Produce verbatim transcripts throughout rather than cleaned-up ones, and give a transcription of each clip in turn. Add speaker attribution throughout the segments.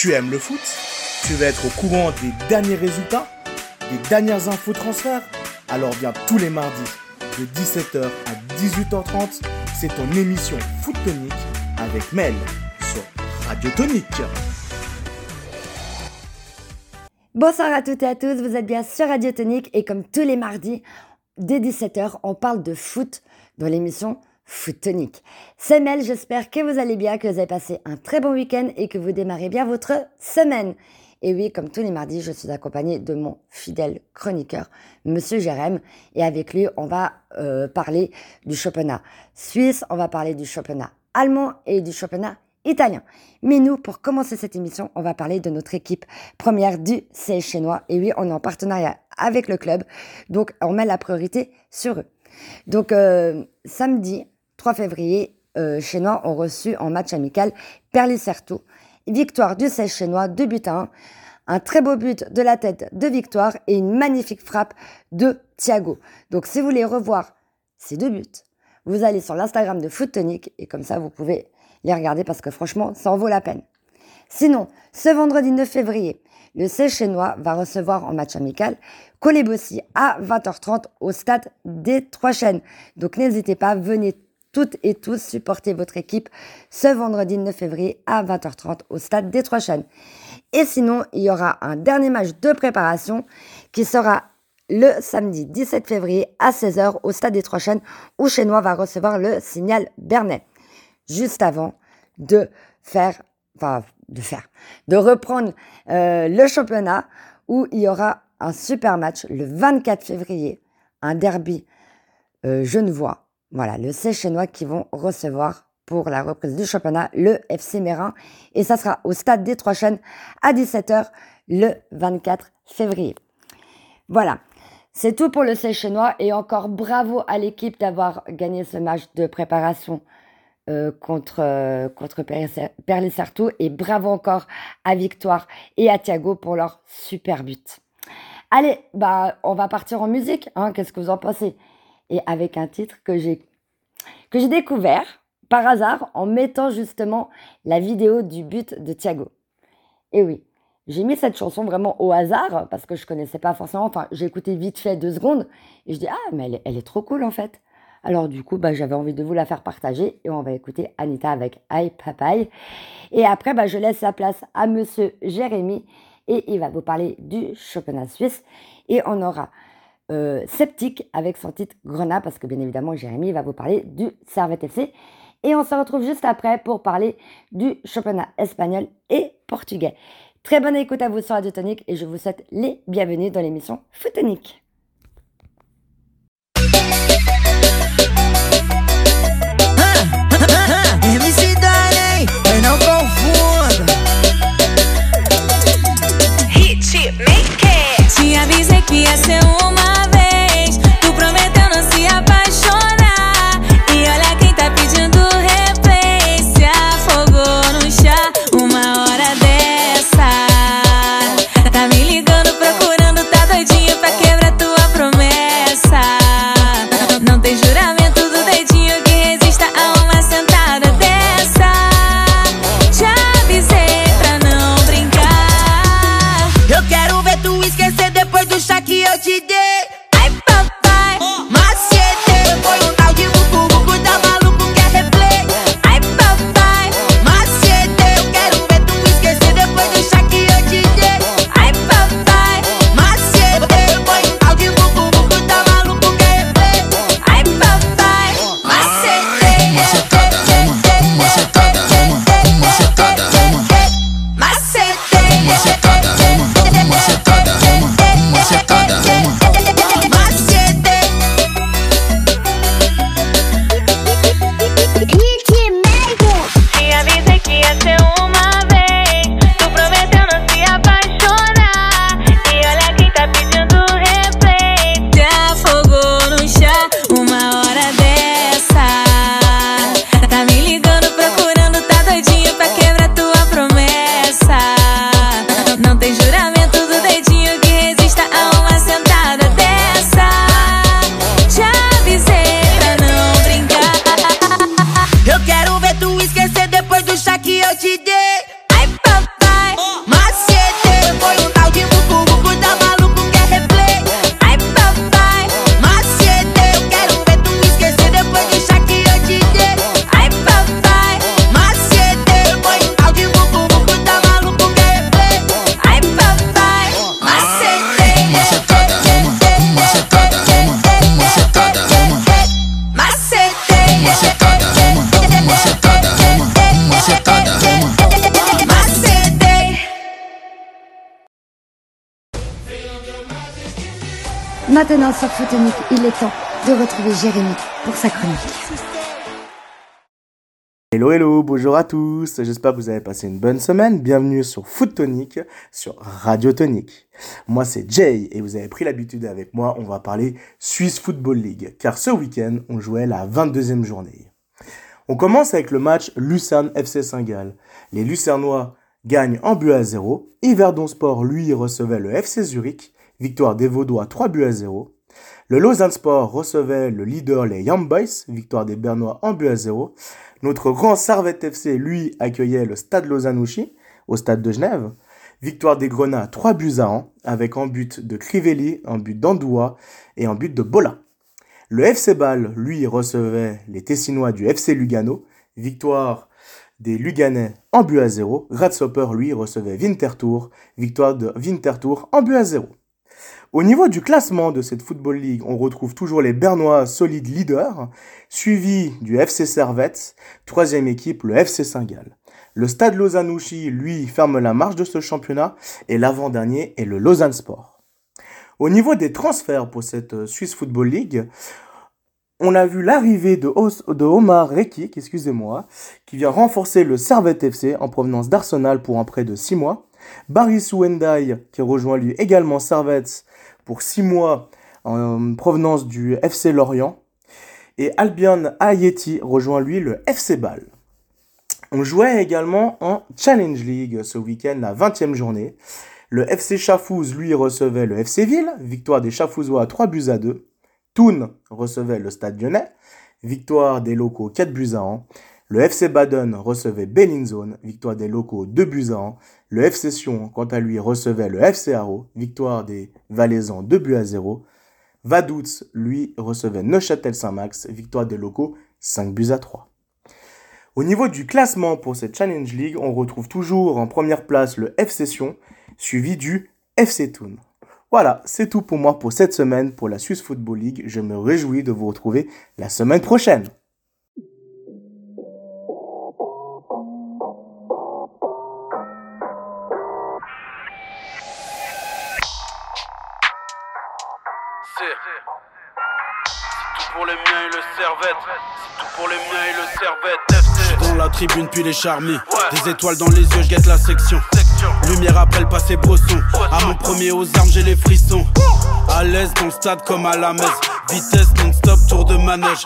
Speaker 1: Tu aimes le foot? Tu veux être au courant des derniers résultats, des dernières infos transferts? Alors viens tous les mardis de dix-sept heures à dix-huit heures trente, c'est ton émission Foot Tonic avec Mel sur Radio Tonic.
Speaker 2: Bonsoir à toutes et à tous, vous êtes bien sur Radio Tonic et comme tous les mardis, dès dix-sept heures, on parle de foot dans l'émission Foot Tonic. C'est Mel, j'espère que vous allez bien, que vous avez passé un très bon week-end et que vous démarrez bien votre semaine. Et oui, comme tous les mardis, je suis accompagnée de mon fidèle chroniqueur, Monsieur Jérém. Et avec lui, on va euh, parler du championnat suisse, on va parler du championnat allemand et du championnat italien. Mais nous, pour commencer cette émission, on va parler de notre équipe première du C S chinois. Et oui, on est en partenariat avec le club, donc on met la priorité sur eux. Donc euh, samedi trois février, euh, Chinois ont reçu en match amical Perlis-Certeau. Victoire du C S chinois, deux buts à un. Un très beau but de la tête de Victoire et une magnifique frappe de Thiago. Donc si vous voulez revoir ces deux buts, vous allez sur l'Instagram de Foot Tonic et comme ça vous pouvez les regarder parce que franchement ça en vaut la peine. Sinon, ce vendredi neuf février, le C S chinois va recevoir en match amical Kolébossi à vingt heures trente au stade des Trois Chênes. Donc n'hésitez pas, venez toutes et tous supporter votre équipe ce vendredi neuf février à vingt heures trente au stade des Trois Chênes. Et sinon, il y aura un dernier match de préparation qui sera le samedi dix-sept février à seize heures au stade des Trois Chênes où Chinois va recevoir le Signal Bernay. Juste avant de faire, enfin de faire, de reprendre euh, le championnat où il y aura un super match le vingt-quatre février, un derby euh, genevois. Voilà, le C S chinois qui vont recevoir pour la reprise du championnat le F C Mérin. Et ça sera au stade des Trois Chênes à dix-sept heures le vingt-quatre février. Voilà, c'est tout pour le C S chinois. Et encore bravo à l'équipe d'avoir gagné ce match de préparation euh, contre, euh, contre Perlis-Certeau. Et bravo encore à Victoire et à Thiago pour leur super but. Allez, bah, on va partir en musique. Hein, qu'est-ce que vous en pensez ? Et avec un titre que j'ai, que j'ai découvert par hasard en mettant justement la vidéo du but de Thiago. Et oui, j'ai mis cette chanson vraiment au hasard parce que je connaissais pas forcément, enfin j'ai écouté vite fait deux secondes et je dis ah mais elle est, elle est trop cool en fait. Alors du coup bah, j'avais envie de vous la faire partager et on va écouter Anita avec Aïe Papaye. Et après bah, je laisse la place à Monsieur Jérémy et il va vous parler du championnat suisse et on aura Euh, Sceptique avec son titre Grenat parce que bien évidemment Jérémy va vous parler du Servette F C et on se retrouve juste après pour parler du championnat espagnol et portugais. Très bonne écoute à vous sur Radio Tonic et je vous souhaite les bienvenus dans l'émission Foot Tonic.
Speaker 3: Te avisei que ia ser uma vez. Tu prometeu não se apaixonar. E olha quem tá pedindo replay. Se afogou no chá uma hora dessa. Tá me ligando, procurando, tá doidinho pra quebrar tua
Speaker 2: Maintenant sur Footonique, il est temps de retrouver Jérémy pour sa chronique.
Speaker 1: Hello hello, bonjour à tous, j'espère que vous avez passé une bonne semaine, bienvenue sur Footonique, sur Radio Tonique. Moi c'est Jay et vous avez pris l'habitude avec moi, on va parler Swiss Football League, car ce week-end on jouait la vingt-deuxième journée. On commence avec le match Lucerne F C Saint-Gall. Les Lucernois gagnent en but à zéro, Yverdon Sport lui recevait le F C Zurich, victoire des Vaudois trois buts à zéro. Le Lausanne Sport recevait le leader les Young Boys, victoire des Bernois en but à zéro. Notre grand Servette F C, lui, accueillait le Stade Lausanne-Ouchy, au Stade de Genève. Victoire des Grenats trois buts à un, avec en but de Crivelli, en but d'Andoua et en but de Bola. Le F C Bâle, lui, recevait les Tessinois du F C Lugano. Victoire des Luganais en but à zéro. Grasshopper, lui, recevait Winterthur. Victoire de Winterthur en but à zéro. Au niveau du classement de cette Football League, on retrouve toujours les Bernois solides leaders, suivis du F C Servette, troisième équipe le F C Saint-Gall. Le Stade Lausanne-Ouchy, lui, ferme la marche de ce championnat et l'avant-dernier est le Lausanne Sport. Au niveau des transferts pour cette Swiss Football League, on a vu l'arrivée de, Os- de Omar Rekik, excusez-moi, qui vient renforcer le Servette F C en provenance d'Arsenal pour un prêt de six mois. Baris Ouendai, qui rejoint lui également Servette pour six mois en provenance du F C Lorient. Et Albion Ayeti rejoint lui le F C Bâle. On jouait également en Challenge League ce week-end, la vingtième journée. Le F C Chafouz, lui, recevait le F C Ville, victoire des Chafouzois trois buts à deux. Thun recevait le Stade Lyonnais, victoire des locaux quatre buts à un. Le F C Baden recevait Bellinzone, victoire des locaux deux buts à un. Le F C Sion, quant à lui, recevait le F C Haro, victoire des Valaisans deux buts à zéro. Vaduz, lui, recevait Neuchâtel-Saint-Max, victoire des locaux cinq buts à trois. Au niveau du classement pour cette Challenge League, on retrouve toujours en première place le F C Sion, suivi du F C Thun. Voilà, c'est tout pour moi pour cette semaine pour la Swiss Football League. Je me réjouis de vous retrouver la semaine prochaine.
Speaker 4: C'est tout pour les miens et le Servette. C'est tout pour les miens et le Servette F C. J'suis dans la tribune puis les charmis. Ouais. Des étoiles dans les yeux, j'guette la section. section. Lumière après le passé brosson. À mon premier aux armes, j'ai les frissons. À l'aise dans le stade comme à la messe. Vitesse non-stop, tour de manège.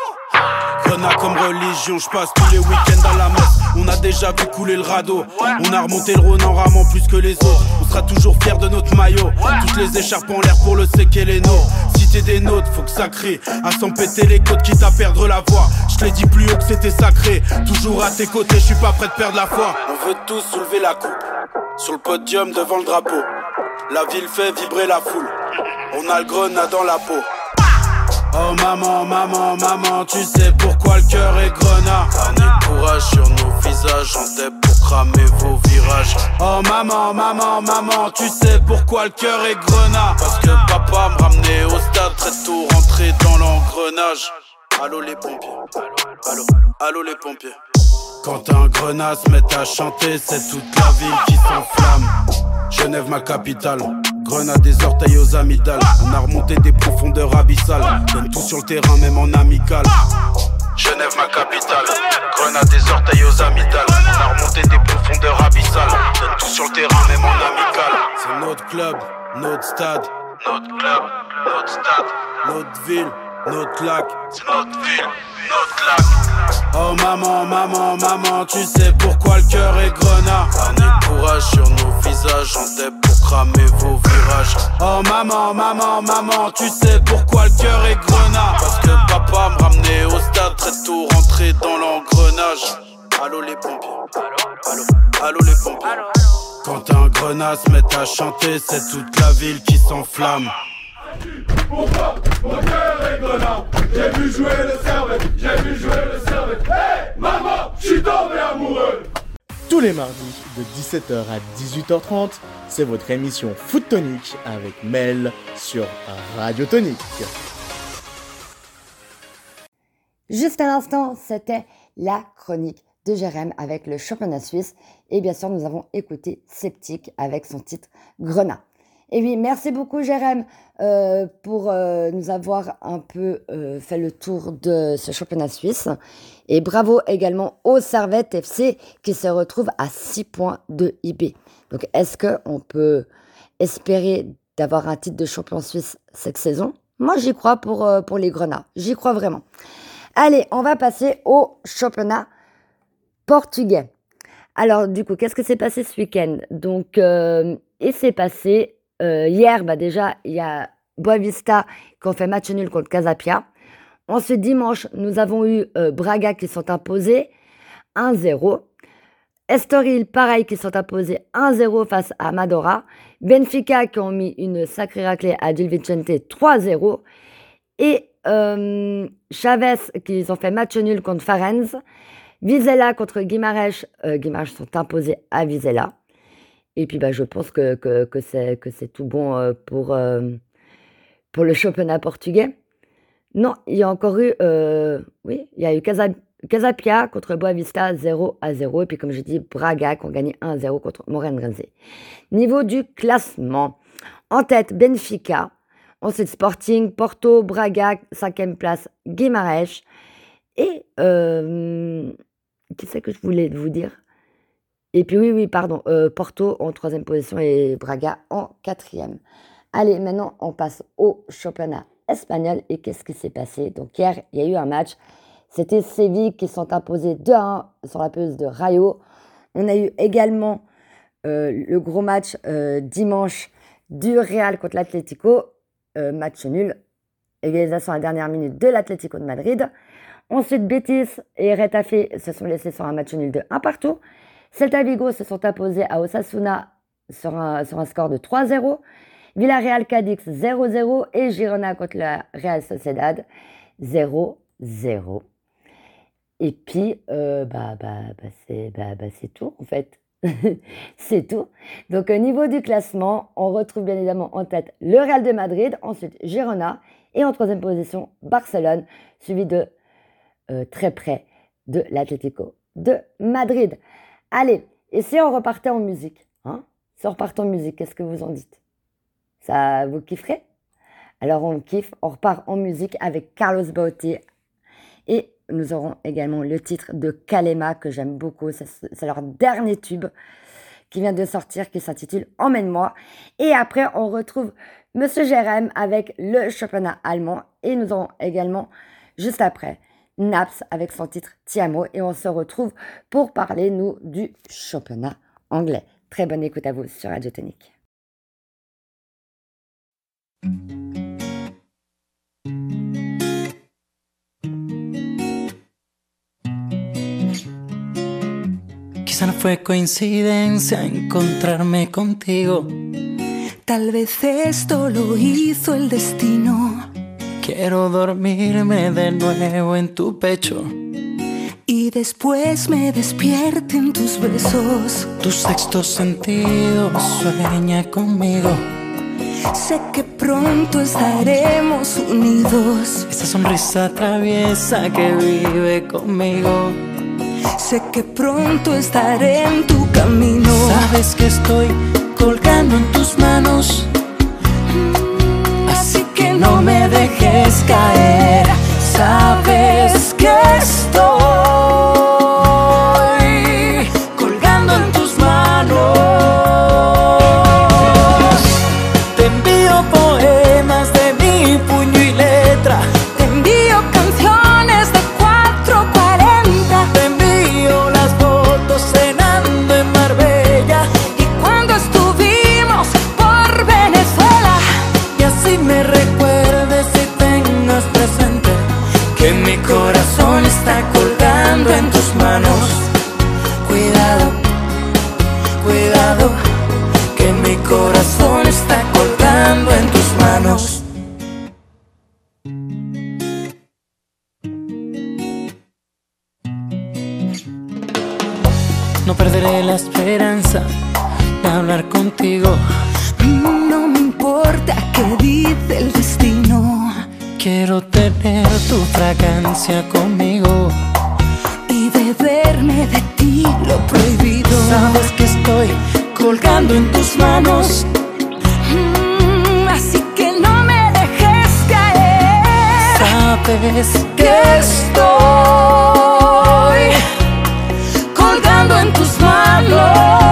Speaker 4: Grenat comme religion, je passe tous les week-ends à la messe. On a déjà vu couler le radeau. On a remonté le Rhône en ramant plus que les autres. On sera toujours fiers de notre maillot. Toutes les écharpes en l'air pour le séquer les nôtres. Si t'es des nôtres, faut que ça crie. À s'en péter les côtes quitte à perdre la voix. Je te l'ai dit plus haut que c'était sacré. Toujours à tes côtés, je suis pas prêt de perdre la foi. On veut tous soulever la coupe. Sur le podium devant le drapeau. La ville fait vibrer la foule. On a le grenat dans la peau. Oh maman, maman, maman, tu sais pourquoi le cœur est grenat. Panique, courage sur nos visages, en tête pour cramer vos virages. Oh maman, maman, maman, tu sais pourquoi le cœur est grenat. Parce que papa me ramenait au stade très tôt, rentré dans l'engrenage. Allô les pompiers, allô, allô les pompiers. Quand un grenat se met à chanter, c'est toute la ville qui s'enflamme. Genève ma capitale. Grenade des orteils aux amygdales. On a remonté des profondeurs abyssales. Donne tout sur le terrain même en amical. Genève ma capitale. Grenade des orteils aux amygdales. On a remonté des profondeurs abyssales. Donne tout sur le terrain même en amical. C'est notre club, notre stade. Notre club, notre stade. Notre ville, notre lac. C'est notre ville, notre lac. Oh maman, maman, maman, tu sais pourquoi le cœur est grenat. Panique, courage sur nos visages, en tête pour cramer vos virages. Oh maman, maman, maman, tu sais pourquoi le cœur est grenat. Parce que papa me ramenait au stade très tôt, rentré dans l'engrenage. Allô les pompiers, allô, allô les pompiers. Quand un grenat se met à chanter, c'est toute la ville qui s'enflamme.
Speaker 5: Pourquoi mon cœur est grenat? J'ai vu jouer le Servette, j'ai vu jouer le Servette. Hey maman, j'suis tombé amoureux.
Speaker 1: Tous les mardis de dix-sept heures à dix-huit heures trente, c'est votre émission Foot Tonique avec Mel sur Radio Tonique.
Speaker 2: Juste à l'instant, c'était la chronique de Jérém avec le championnat suisse. Et bien sûr, nous avons écouté Sceptique avec son titre Grenat. Et oui, merci beaucoup Jérém euh, pour euh, nous avoir un peu euh, fait le tour de ce championnat suisse. Et bravo également au Servette F C qui se retrouve à six points de I B. Donc est-ce qu'on peut espérer d'avoir un titre de champion suisse cette saison? Moi j'y crois pour, euh, pour les Grenats, j'y crois vraiment. Allez, on va passer au championnat portugais. Alors du coup, qu'est-ce que s'est passé ce week-end? Donc euh, il s'est passé... Euh, hier, bah déjà, il y a Boavista qui ont fait match nul contre Casapia. Ensuite, dimanche, nous avons eu euh, Braga qui sont imposés un zéro. Estoril, pareil, qui sont imposés un zéro face à Amadora. Benfica qui ont mis une sacrée raclée à Gil Vicente trois zéro. Et euh, Chaves qui ont fait match nul contre Farense. Vizela contre Guimarães. Euh, Guimarães sont imposés à Vizela. Et puis, bah, je pense que, que, que, c'est, que c'est tout bon euh, pour, euh, pour le championnat portugais. Non, il y a encore eu... Euh, oui, il y a eu Casa, Casapia contre Boavista zéro à zéro. Et puis, comme j'ai dit, Braga qui ont gagné un zéro contre Moreirense. Niveau du classement. En tête, Benfica. Ensuite, Sporting, Porto, Braga, cinquième place, Guimarães. Et... Euh, qu'est-ce que je voulais vous dire ? Et puis oui, oui, pardon, euh, Porto en troisième position et Braga en quatrième. Allez, maintenant, on passe au championnat espagnol. Et qu'est-ce qui s'est passé? Donc hier, il y a eu un match. C'était Séville qui sont imposés deux à un sur la pelouse de Rayo. On a eu également euh, le gros match euh, dimanche du Real contre l'Atlético. Euh, match nul. Égalisation à la dernière minute de l'Atlético de Madrid. Ensuite, Betis et Retafe se sont laissés sur un match nul de un partout. Celta Vigo se sont imposés à Osasuna sur un, sur un score de trois zéro. Villarreal Cadix zéro zéro et Girona contre la Real Sociedad zéro zéro. Et puis, euh, bah, bah, bah, c'est, bah, bah, c'est tout en fait. C'est tout. Donc au niveau du classement, on retrouve bien évidemment en tête le Real de Madrid, ensuite Girona et en troisième position Barcelone, suivi de euh, très près de l'Atlético de Madrid. Allez, et si on repartait en musique, hein? Si on repartait en musique, qu'est-ce que vous en dites? Ça vous kifferez? Alors on kiffe, on repart en musique avec Carlos Baute. Et nous aurons également le titre de Kalema que j'aime beaucoup. C'est, c'est leur dernier tube qui vient de sortir, qui s'intitule Emmène-moi. Et après, on retrouve Monsieur Jérém avec le championnat allemand. Et nous aurons également, juste après, Naps avec son titre Tiamo. Et on se retrouve pour parler, nous, du championnat anglais. Très bonne écoute à vous sur Radio Tonique.
Speaker 6: Quizá no fue coincidencia encontrarme contigo.
Speaker 7: Tal vez esto lo hizo el destino.
Speaker 6: Quiero dormirme de nuevo en tu pecho
Speaker 7: y después me despierte en tus besos.
Speaker 6: Tu sexto sentido sueña conmigo.
Speaker 7: Sé que pronto estaremos unidos.
Speaker 6: Esa sonrisa traviesa que vive conmigo.
Speaker 7: Sé que pronto estaré en tu camino.
Speaker 6: Sabes que estoy colgando en tus manos.
Speaker 7: Así que no me dejes caer. Sabes que estoy colgando en tus manos.
Speaker 6: Te envío poemas de mi puño y letra.
Speaker 7: Te envío canciones de cuatro cuarenta.
Speaker 6: Te envío las fotos cenando en Marbella
Speaker 7: y cuando estuvimos por Venezuela.
Speaker 6: Y así me recuerdes y tengas presente que mi corazón está colgando en tus manos. Cuidado, cuidado, que mi corazón está colgando en tus manos. No perderé la esperanza de hablar contigo.
Speaker 7: No me importa qué dice el destino.
Speaker 6: Quiero tener tu fragancia conmigo
Speaker 7: y beberme de ti lo prohibido.
Speaker 6: Sabes que estoy colgando en tus manos.
Speaker 7: Mm.
Speaker 6: sabes que estoy colgando en tus manos.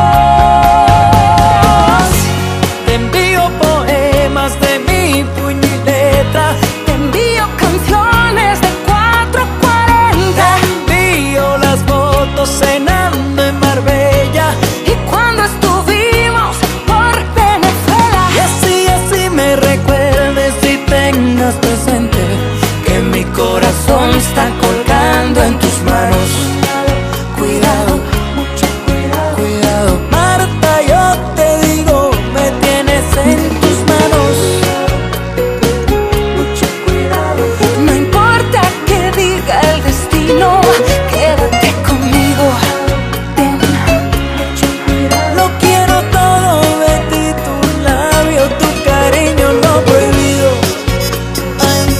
Speaker 6: Te envío poemas de mi puño y letra, te envío canciones de cuatro cuarenta, te envío las fotos cenando en Marbella y cuando estuvimos por Venezuela. Y así, así me recuerdes y tengas presente que mi corazón está colgando en tus manos. Cuidado, mucho cuidado, cuidado. Marta, yo te digo, me tienes en tus manos. Mucho cuidado. No importa que diga el destino, quédate conmigo. Ven, mucho cuidado. Lo quiero todo de ti, tu labio, tu cariño, lo prohibido. Ay.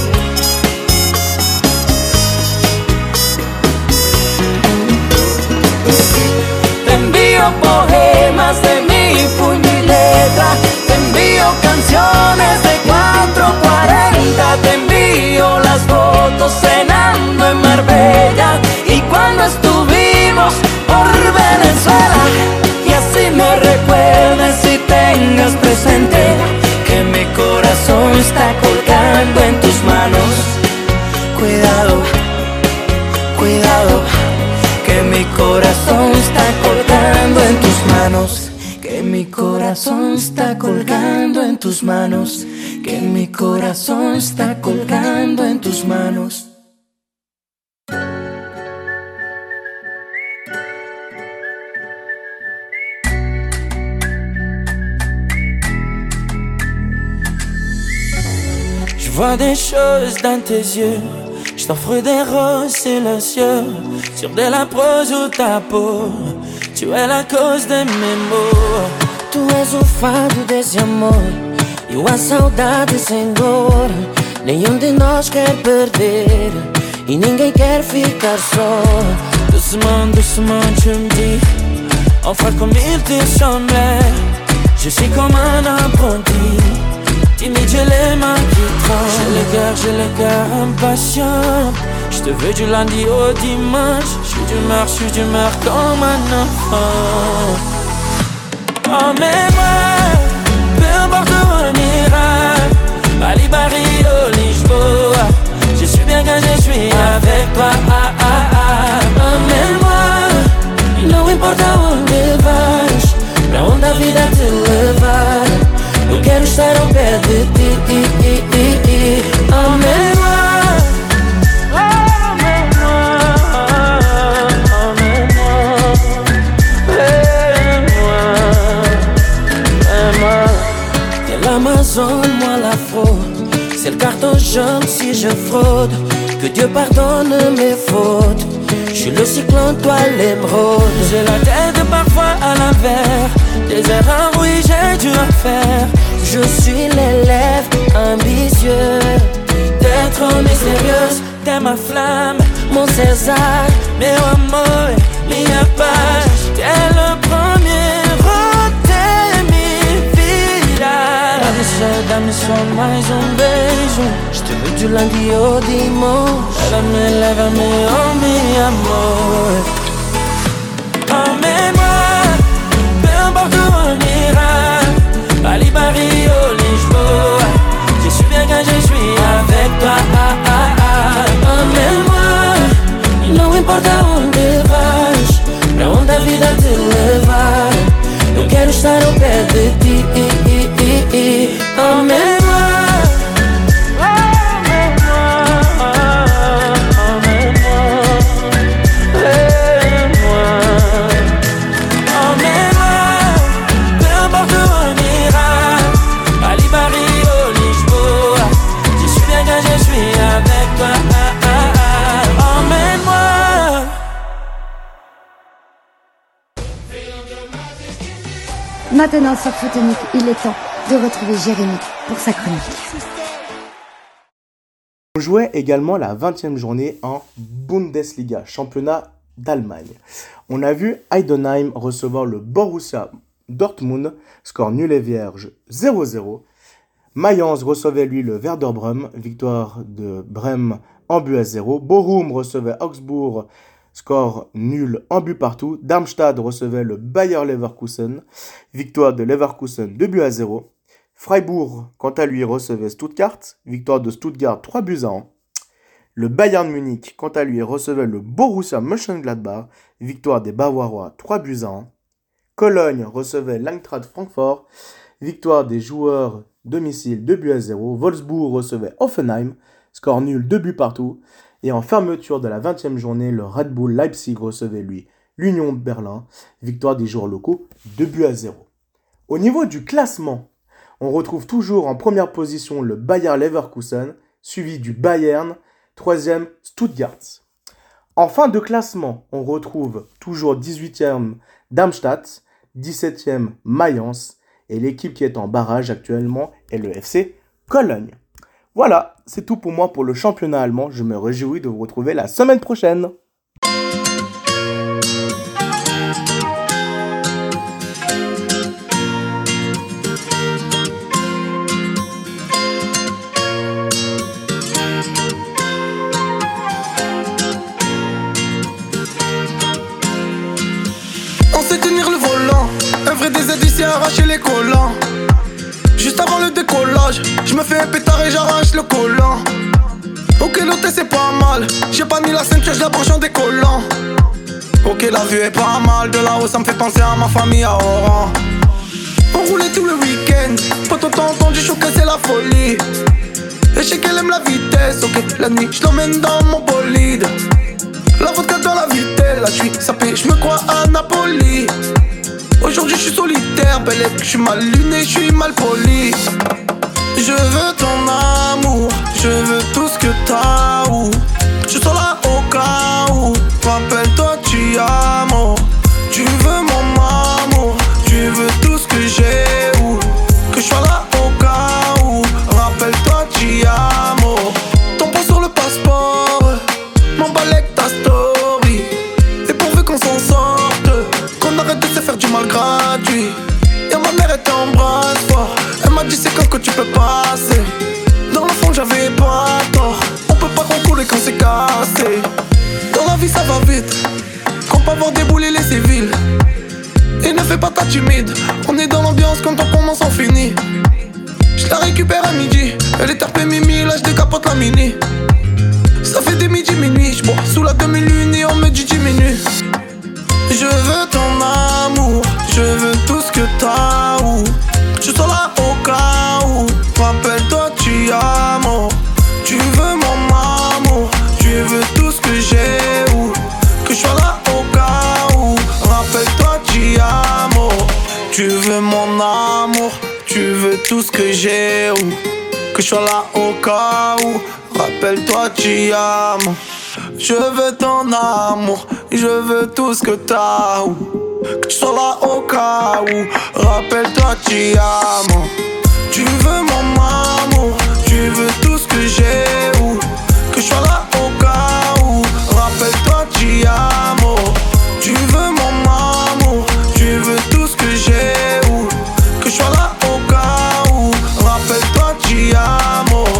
Speaker 6: Te envío poemas de mi puño y letra, te envío canciones de cuatro cuarenta, te envío las fotos cenando en Marbella y cuando estuvimos por Venezuela. Y así me recuerdes y tengas presente que mi corazón está colgando en tus manos. Cuidado, cuidado, que mi corazón está colgando en tus manos. Que mi corazón está colgando en tus manos. Que mi corazón está colgando en tus manos. Je vois des choses dans tes yeux, je t'offre des roses silencieux sur de la prose ou ta peau. Tu es la cause de mes maux. Tu és o fado desse amor e a saudade sem dor. Nenhum de nós quer perder e ninguém quer ficar só. Doucement, doucement, tu me dis enfin comme il te semblait. Je suis comme un apprenti, timide, j'ai les mains qui tremblent. J'ai le cœur, j'ai le cœur impatient. Je te veux du lundi au dimanche. Je suis d'humeur, je suis d'humeur comme un enfant. Emmène-moi, peu importe où on ira, Bali, Rio, Lisboa. Je suis bien quand je suis avec toi. Ah, ah, ah. Emmène-moi, não importa onde vais, pra onde a vida te levar. Eu quero estar ao pé de ti. Emmène-moi. L'Amazon, moi la fraude, c'est le carton jaune si je fraude. Que Dieu pardonne mes fautes. Je suis le cyclone, toi l'émeraude. J'ai la tête parfois à l'envers, des erreurs, oui j'ai dû en faire. Je suis l'élève ambitieux, t'es trop mystérieuse, t'es ma flamme, mon César, meu amor, minha paz. T'es le premier rote, mi vida. Dá-me só, dá-me só mais um beijo. Je te veux du lundi au dimanche. Lève-me, lève-me, oh mi amor. Emmène-moi, peu importe où on ira, Bali, Rio, Lisboa. Je suis bien quand je suis avec toi. Ah, ah, ah. Emmène-moi, não importa onde vais, pra onde a vida te levar. Eu quero estar ao pé de ti. Emmène-moi.
Speaker 2: Maintenant sur Footonic, il est temps de retrouver Jérémy pour sa chronique.
Speaker 1: On jouait également la vingtième journée en Bundesliga, championnat d'Allemagne. On a vu Heidenheim recevoir le Borussia Dortmund, score nul et vierge zéro zéro. Mayence recevait lui le Werder Brême, victoire de Brême en but à zéro. Bochum recevait Augsbourg, score nul en but partout. Darmstadt recevait le Bayer Leverkusen, victoire de Leverkusen deux buts à zéro. Freiburg, quant à lui, recevait Stuttgart, victoire de Stuttgart trois buts à un. Le Bayern Munich, quant à lui, recevait le Borussia Mönchengladbach, victoire des Bavarois trois buts à un. Cologne recevait l'Eintracht Francfort, victoire des joueurs domicile deux buts à zéro. Wolfsburg recevait Hoffenheim, score nul deux buts partout. Et en fermeture de la vingtième journée, le Red Bull Leipzig recevait lui l'Union Berlin, victoire des joueurs locaux deux buts à zéro. Au niveau du classement, on retrouve toujours en première position le Bayer Leverkusen, suivi du Bayern, troisième Stuttgart. En fin de classement, on retrouve toujours dix-huitième Darmstadt, dix-septième Mayence, et l'équipe qui est en barrage actuellement est le F C Cologne. Voilà, c'est tout pour moi pour le championnat allemand. Je me réjouis de vous retrouver la semaine prochaine.
Speaker 6: On sait tenir le volant, un vrai des aides ici à arracher les collants. Juste avant le décollage, je me fais un pétard et j'arrache le collant. Ok, l'hôtel c'est pas mal, j'ai pas mis la ceinture, je la branche en décollant. Ok, la vue est pas mal, de là-haut ça me fait penser à ma famille à Oran. On roulait tout le week-end, pas tout entendu, je que c'est la folie. Et je sais qu'elle aime la vitesse, ok, la nuit je l'emmène dans mon bolide. La vodka dans la vitelle, là je suis sapé, je me crois à Napoli. Aujourd'hui je suis solitaire, belle et je suis mal luné, je suis mal poli. Je veux ton amour, je veux tout ce que t'as où. Je suis là au cas où, rappelle-toi tu as mort. Tu veux mon amour, tu veux tout ce que j'ai où. Que je sois là au cas où, rappelle-toi tu as mort. Ton poids sur le passeport, m'emballe avec ta story. Et pourvu qu'on s'en sorte, qu'on arrête de se faire du mal gratuit. Y'a ma mère, elle t'embrasse fort. Elle m'a dit c'est quand que tu peux passer. Dans le fond j'avais pas tort. On peut pas contrôler quand c'est cassé. Dans la vie ça va vite, qu'on peut avoir déboulé les civils. Et ne fais pas ta timide, on est dans l'ambiance quand on commence on finit. Je la récupère à midi, elle est tapée mimi, là je décapote la mini. Ça fait des midi minuit, je bois sous la demi-lune et on me dit diminue. Je veux ton amour, je veux tout ce que t'as où. Je suis là au cas où, rappelle-toi tu as mort. Tu veux mon amour, tu veux tout ce que j'ai où. Que je sois là au cas où, rappelle-toi tu as mort. Tu veux mon amour, tu veux tout ce que j'ai où. Que je sois là au cas où, rappelle-toi tu as mort. Je veux ton amour, je veux tout ce que t'as où. Que tu sois là au cas où, rappelle-toi tu as mort. Tu veux mon amour, tu veux tout ce que j'ai où. Que je sois là au cas où, rappelle-toi tu as mort. Tu veux mon amour, tu veux tout ce que j'ai où. Que je sois là au cas où, rappelle-toi tu as mort.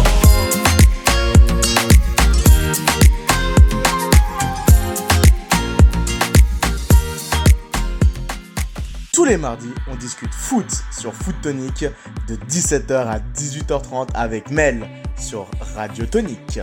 Speaker 1: Tous les mardis, on discute foot sur Foot Tonic de dix-sept heures à dix-huit heures trente avec Mel sur Radio Tonic.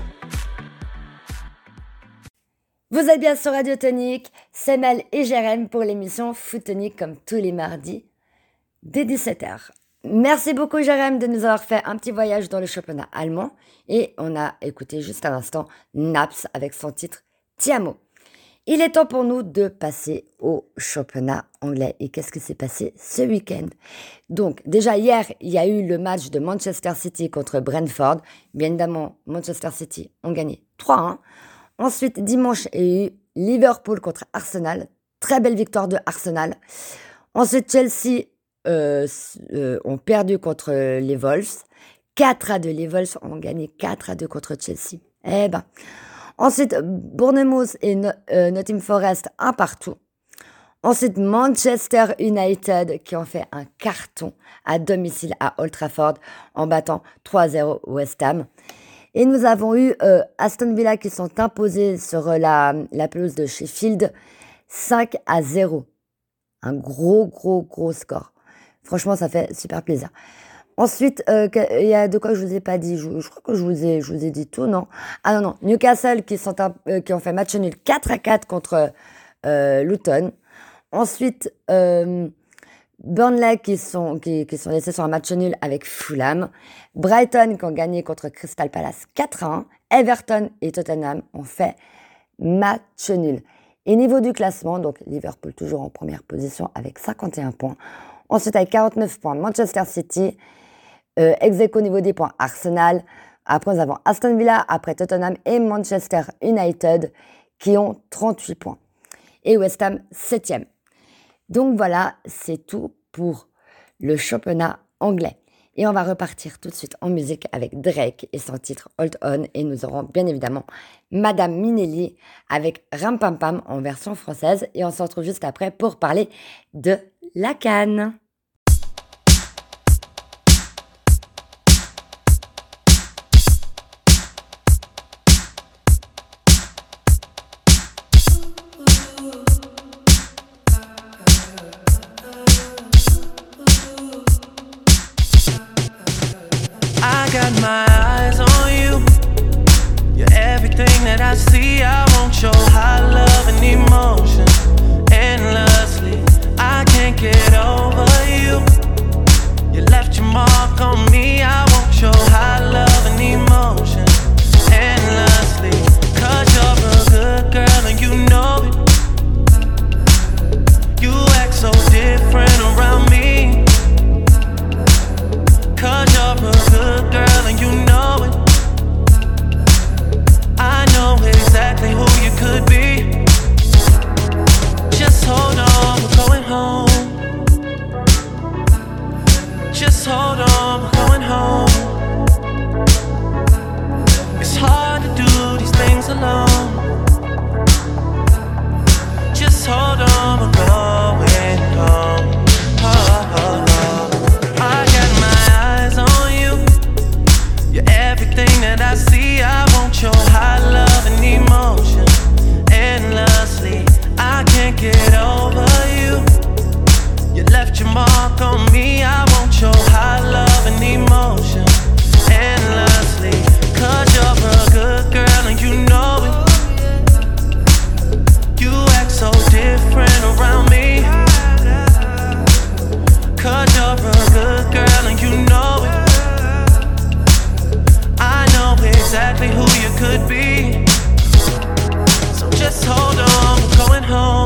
Speaker 2: Vous êtes bien sur Radio Tonic, c'est Mel et Jérém pour l'émission Foot Tonic comme tous les mardis dès dix-sept heures. Merci beaucoup Jérém de nous avoir fait un petit voyage dans le championnat allemand et on a écouté juste à l'instant Naps avec son titre Ti amo. Il est temps pour nous de passer au championnat anglais. Et qu'est-ce qui s'est passé ce week-end? Donc, déjà hier, il y a eu le match de Manchester City contre Brentford. Bien évidemment, Manchester City ont gagné trois un. Ensuite, dimanche, il y a eu Liverpool contre Arsenal. Très belle victoire de Arsenal. Ensuite, Chelsea euh, euh, ont perdu contre les Wolves. quatre à deux. Les Wolves ont gagné quatre à deux contre Chelsea. Eh ben... Ensuite, Bournemouth et no- euh, Nottingham Forest, un partout. Ensuite, Manchester United qui ont fait un carton à domicile à Old Trafford en battant trois à zéro West Ham. Et nous avons eu euh, Aston Villa qui sont imposés sur euh, la, la pelouse de Sheffield cinq à zéro. Un gros, gros, gros score. Franchement, ça fait super plaisir. Ensuite, euh, il y a de quoi je vous ai pas dit. Je, je crois que je vous ai, je vous ai dit tout, non? Ah non, non. Newcastle qui, sont, euh, qui ont fait match nul quatre à quatre contre euh, Luton. Ensuite, euh, Burnley qui sont, qui, qui sont laissés sur un match nul avec Fulham. Brighton qui ont gagné contre Crystal Palace quatre à un. Everton et Tottenham ont fait match nul. Et niveau du classement, donc Liverpool toujours en première position avec cinquante et un points. Ensuite, avec quarante-neuf points, Manchester City. Euh, ex-aequo au niveau des points, Arsenal. Après, nous avons Aston Villa, après Tottenham et Manchester United qui ont trente-huit points. Et West Ham, septième. Donc voilà, c'est tout pour le championnat anglais. Et on va repartir tout de suite en musique avec Drake et son titre Hold On. Et nous aurons bien évidemment Madame Minelli avec Ram Pam Pam en version française. Et on se retrouve juste après pour parler de la CAN.
Speaker 6: Got my eyes on you. You're everything that I see. I want your high love and emotion endlessly. I can't get over you. You left your mark on me. I want your high love and emotion endlessly. Cause you're a good girl and you know it. You act so different around me. Cause you're a good girl and you know it. I know exactly who you could be. Just hold on, we're going home. Just hold on, we're going home. It's hard to do these things alone. Just hold on, we're going home. Oh, oh, oh. I got my eyes on you. You're everything that I see. I want your high love and emotion endlessly. I can't get over you. You left your mark on me. I want your high love and emotion endlessly. Cause you're a good girl and you know it. You act so different around me. Cause you're a good girl and you know it. I know exactly who you could be. So just hold on, we're going home.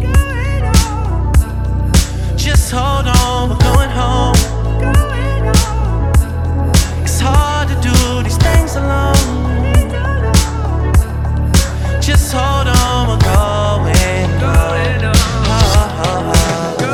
Speaker 6: Just hold on, we're going home. It's hard to do these things alone. Just hold on, we're going home. Oh, oh, oh.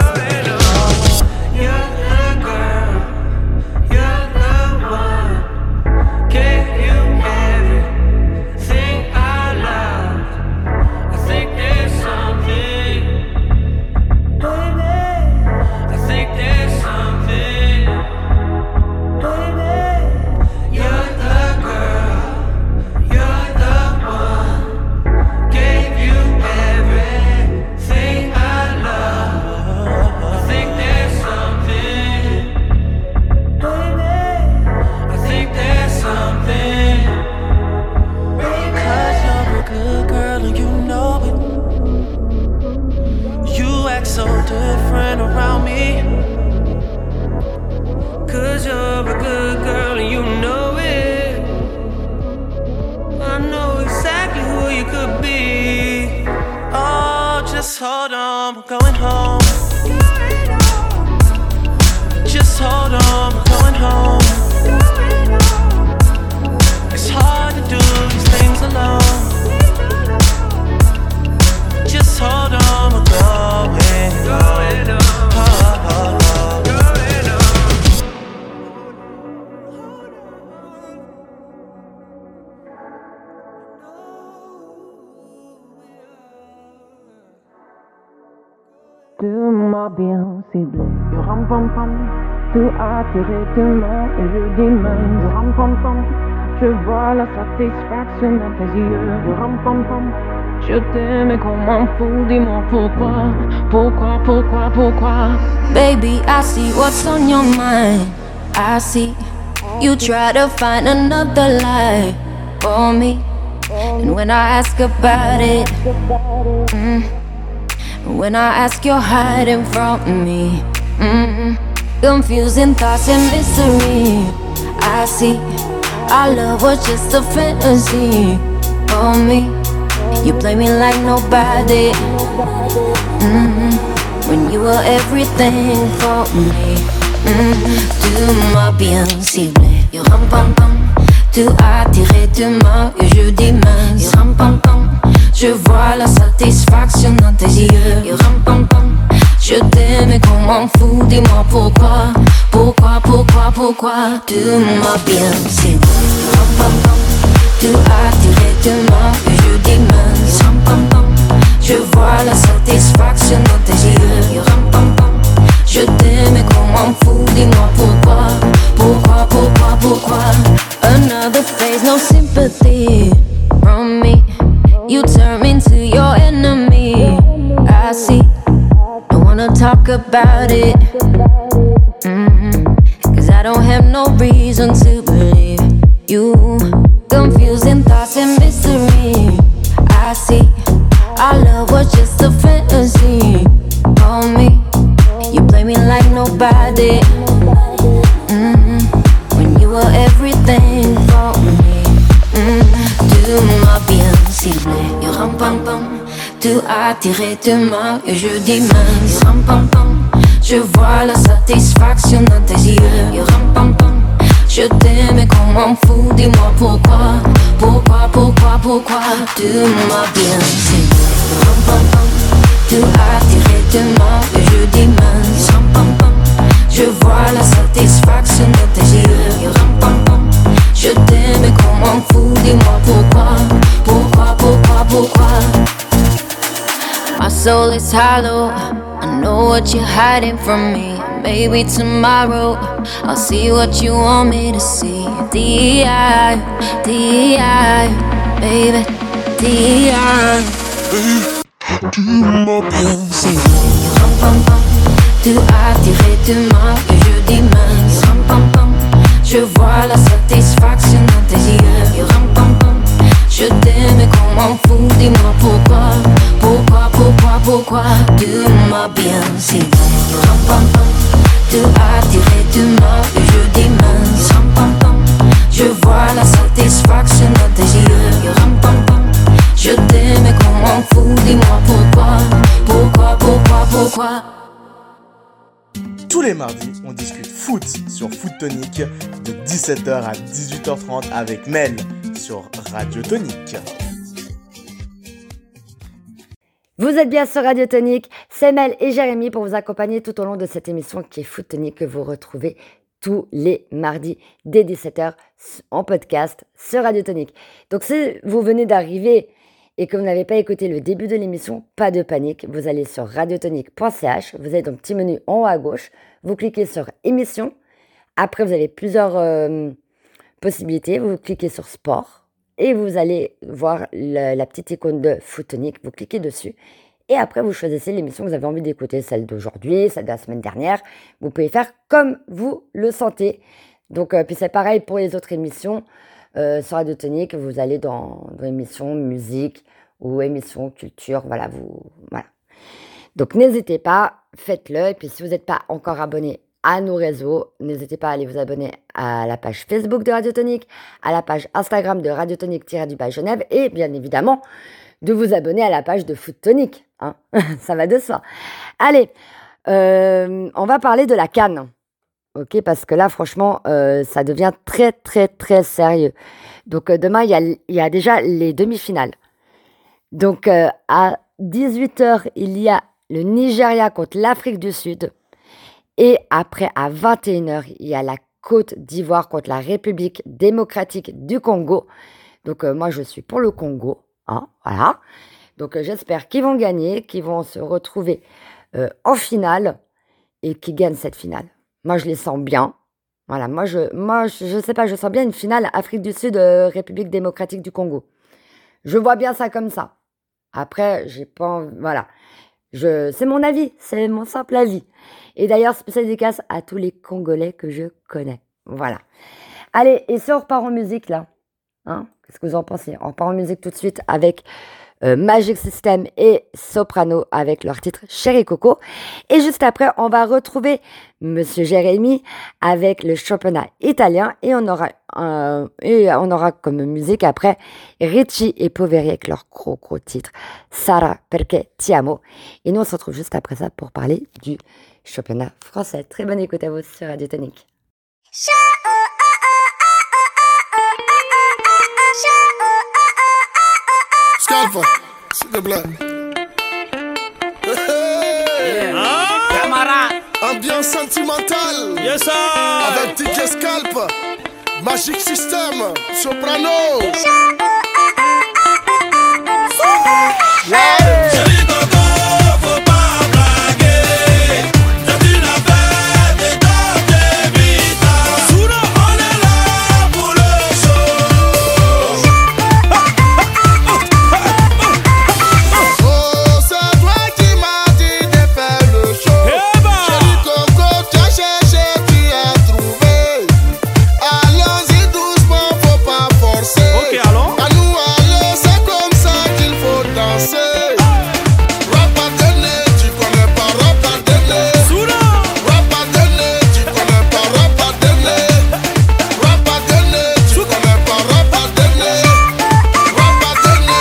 Speaker 8: Tu m'as bien ciblé, yo ram pam pam. Tu as tiré tes mains et je dis même yo ram pam pam. je vois la satisfaction dans tes yeux. Ram pam pam, je t'aime et qu'on m'en fout, dis-moi pourquoi, pourquoi, pourquoi, pourquoi.
Speaker 3: Baby, I see what's on your mind. I see you try to find another lie for me. And when I ask about it, mm, when I ask you're hiding from me, mm, confusing thoughts and mystery. I see our love was just a fantasy for me. You play me like nobody, mm, when you were everything for me. mm, Tu m'as bien ciblé, you ram pam pam. Tu as tiré de main et je dis mince, you ram pam pam. Je vois la satisfaction dans tes yeux, you ram pam pam. Je t'aime et qu'on m'en fout, dis-moi pourquoi, pourquoi, pourquoi, pourquoi. Tu m'as bien ciblé, you ram pam pam. Tu as tiré de main et je dis mince, you ram pam pam. Je vois la satisfaction dans tes yeux, you ram pam pam. Je t'aime et qu'on m'en fout, dis-moi pourquoi, pourquoi, pourquoi, pourquoi. Another phase, no sympathy from me. You turn me into your enemy. I see, don't wanna talk about it, mm-hmm. Cause I don't have no reason to believe you. Confusing thoughts and mystery. I see, our love was just a fantasy for me. You play me like nobody, mm-hmm. When you were everything for me, mm-hmm. Tu m'as bien ciblé, you ram pam pam. Tu as tiré de main et je dis mince, you ram pam pam. Je vois la satisfaction dans tes yeux, you ram pam pam. Je t'aime et qu'on m'en fout, dis-moi pourquoi, pourquoi, pourquoi, pourquoi. Tu m'as bien ciblé, you ram pam pam. Tu as tiré de main et je dis mince, ram pam pam. Je vois la satisfaction dans tes yeux, you ram pam pam. Je t'aime et qu'on m'en fout, dis-moi pourquoi, pourquoi, pourquoi, pourquoi. My soul is hollow, I know what you're hiding from me. Maybe tomorrow I'll see what you want me to see. D I, D I, baby, D I.
Speaker 9: Tu m'as bien ciblé,
Speaker 3: ram pam pam. Tu as tiré de main et je dis mince, ram pam pam. Je vois la satisfaction dans tes yeux, you ram pam pam. Je t'aime et qu'on m'en fout, dis-moi pourquoi, pourquoi, pourquoi, pourquoi. Tu m'as bien ciblé, you ram pam pam. Tu as tiré de main et je dis mince, ram pam pam. Je vois la satisfaction dans tes yeux, you ram pam pam. Je t'aime et qu'on m'en fout, dis-moi pourquoi, pourquoi, pourquoi, pourquoi.
Speaker 1: Tous les mardis, on discute foot sur Foot Tonic de dix-sept heures à dix-huit heures trente avec Mel sur Radio Tonic.
Speaker 2: Vous êtes bien sur Radio Tonic, c'est Mel et Jérémy pour vous accompagner tout au long de cette émission qui est Foot Tonic que vous retrouvez tous les mardis dès dix-sept heures en podcast sur Radio Tonic. Donc si vous venez d'arriver et que vous n'avez pas écouté le début de l'émission, pas de panique, vous allez sur radiotonic point c h, vous avez dans le petit menu en haut à gauche, vous cliquez sur émission, après vous avez plusieurs euh, possibilités, vous cliquez sur sport et vous allez voir la, la petite icône de Foot Tonic, vous cliquez dessus et après vous choisissez l'émission que vous avez envie d'écouter, celle d'aujourd'hui, celle de la semaine dernière, vous pouvez faire comme vous le sentez. Donc euh, puis c'est pareil pour les autres émissions. Euh, sur Radio Tonic, vous allez dans, dans émission musique ou émission culture, voilà, vous, voilà. Donc n'hésitez pas, faites-le. Et puis si vous n'êtes pas encore abonné à nos réseaux, n'hésitez pas à aller vous abonner à la page Facebook de Radio Tonic, à la page Instagram de Radio Tonic-du-Bas Genève et bien évidemment de vous abonner à la page de Foot Tonic. Hein. Ça va de soi. Allez, euh, on va parler de la CAN. Ok, parce que là, franchement, euh, ça devient très, très, très sérieux. Donc, euh, demain, il y a, il y a déjà les demi-finales. Donc, euh, à dix-huit heures, il y a le Nigeria contre l'Afrique du Sud. Et après, à vingt et une heures, il y a la Côte d'Ivoire contre la République démocratique du Congo. Donc, euh, moi, je suis pour le Congo. Hein, voilà. Donc, euh, j'espère qu'ils vont gagner, qu'ils vont se retrouver euh, en finale et qu'ils gagnent cette finale. Moi, je les sens bien. Voilà, moi, je, moi, je, je sais pas, je sens bien une finale Afrique du Sud, euh, République démocratique du Congo. Je vois bien ça comme ça. Après, j'ai pas envie, voilà. Je, c'est mon avis, c'est mon simple avis. Et d'ailleurs, spécial dédicace à tous les Congolais que je connais. Voilà. Allez, et si on repart en musique, là, hein, qu'est-ce que vous en pensez? On repart en musique tout de suite avec euh, Magic System et Soprano avec leur titre Chéri Coco. Et juste après, on va retrouver Monsieur Jérémy avec le championnat italien. Et on aura, euh, et on aura comme musique après Ricci et Poveri avec leur gros gros titre Sara perché ti amo. Et nous, on se retrouve juste après ça pour parler du championnat français. Très bonne écoute à vous sur Radio Tonique.
Speaker 9: Scalpa, s'il te plaît. Hey,
Speaker 10: hein? Camarade.
Speaker 9: Ambiance sentimentale.
Speaker 10: Yes, sir.
Speaker 9: Avec D J Scalp, Magic System, Soprano.
Speaker 5: Yeah. Chéri Coco, faut pas blaguer. C'est une affaire de Dolce Vita. On est là pour le show.
Speaker 9: Oh, c'est toi qui m'as dit de faire le show. Chéri Coco, tu as cherché, tu as trouvé. Allons-y doucement, faut pas forcer.
Speaker 10: Ok, allons.
Speaker 9: À nous aller, c'est comme ça qu'il faut danser. Rapadene, tu connais pas Rapadene. Rapadene, tu connais pas Rapadene. Rapadene, tu connais pas Rapadene. Rapadene.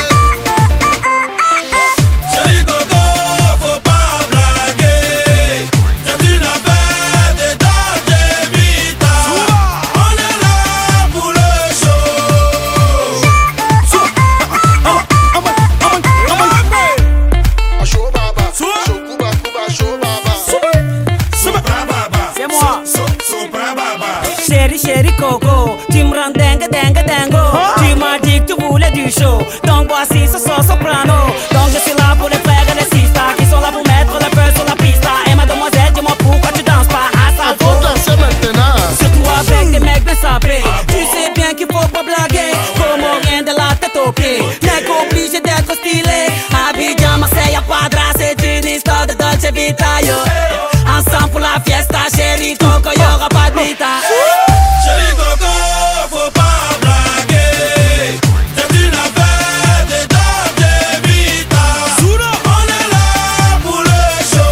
Speaker 5: Chéri Coco, faut pas blaguer. C'est une affaire de Dolce Vita. On est là pour le show.
Speaker 9: Show baba, show kuba kuba, show baba.
Speaker 10: C'est moi.
Speaker 5: Sopra Baba.
Speaker 11: Chéri, chéri Coco, tu me rends dingue, dingue, dingo. Tu m'as dit que tu voulais du show, donc voici ce son soprano. Donc je suis là pour les frères et les sisters qui sont là pour mettre le feu sur la piste. Et mademoiselle, dis-moi pourquoi tu danses pas à ça.
Speaker 9: Faut danser maintenant.
Speaker 11: Surtout avec des mecs bien sapés. Tu sais bien qu'il faut pas blaguer. Comment rien de la tête aux pieds. N'est qu'obligé d'être stylé. Abidjan, Marseille, Padra, c'est une histoire de Dolce Vita, yo. Ensemble pour la fiesta, chéri Coco, y'aura pas de vita.
Speaker 5: Chéri Coco, faut pas blaguer. C'est une affaire de Dolce Vita. On est là pour le show.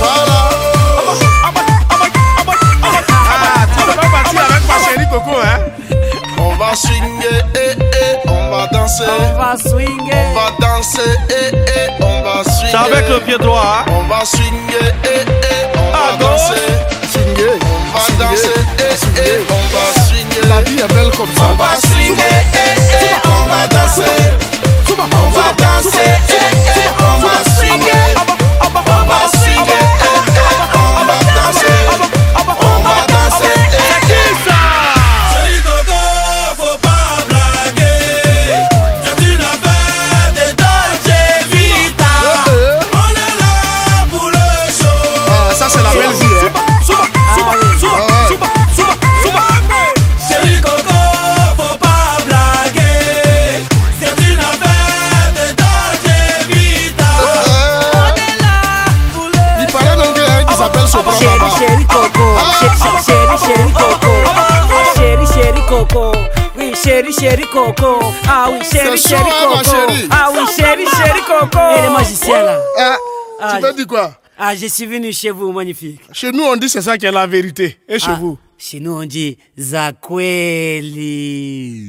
Speaker 9: Ah, tu vas pas partir avec ma chérie Coco, hein? On va swinguer, eh, eh, on va danser.
Speaker 11: On va swinger.
Speaker 9: On va danser, eh, eh, on va swinguer.
Speaker 10: C'est avec le pied droit, hein?
Speaker 9: On va swinguer, eh, eh, on
Speaker 10: À
Speaker 9: va
Speaker 10: gauche.
Speaker 9: danser. Swinguer, on va danser, eh, eh, on va swinguer. La vie est belle comme ça.
Speaker 5: On va swinguer, eh, eh, on va danser. On va danser, eh, eh, on va swinguer. On va swinguer, eh, eh, on va danser. On va danser, eh, eh. Chéri Coco, faut pas blaguer. C'est une affaire de Dolce Vita. On est là pour le show.
Speaker 9: Ah, ça c'est la belle vie, hein?
Speaker 5: Chéri Coco, faut pas blaguer. C'est une affaire de Dolce Vita.
Speaker 9: On est là pour le. Il paraît donc qu'il y a un qui s'appelle Soprano.
Speaker 11: Chéri, chéri Coco, chéri, chéri, chéri Coco, chéri, chéri Coco, oui, chéri, chéri Coco, ah oui, chéri,
Speaker 9: C'est
Speaker 11: chéri
Speaker 9: chaud, hein, ma
Speaker 11: Coco,
Speaker 9: chérie?
Speaker 11: ah oui, chéri, chéri Coco. Et les magiciens là.
Speaker 9: Hein?
Speaker 11: Ah,
Speaker 9: Tu veux dire quoi?
Speaker 11: Ah, je suis venu chez vous, magnifique.
Speaker 9: Chez nous, on dit c'est ça qui est la vérité. Et chez
Speaker 11: Ah,
Speaker 9: vous?
Speaker 11: Chez nous, on dit Zakweli.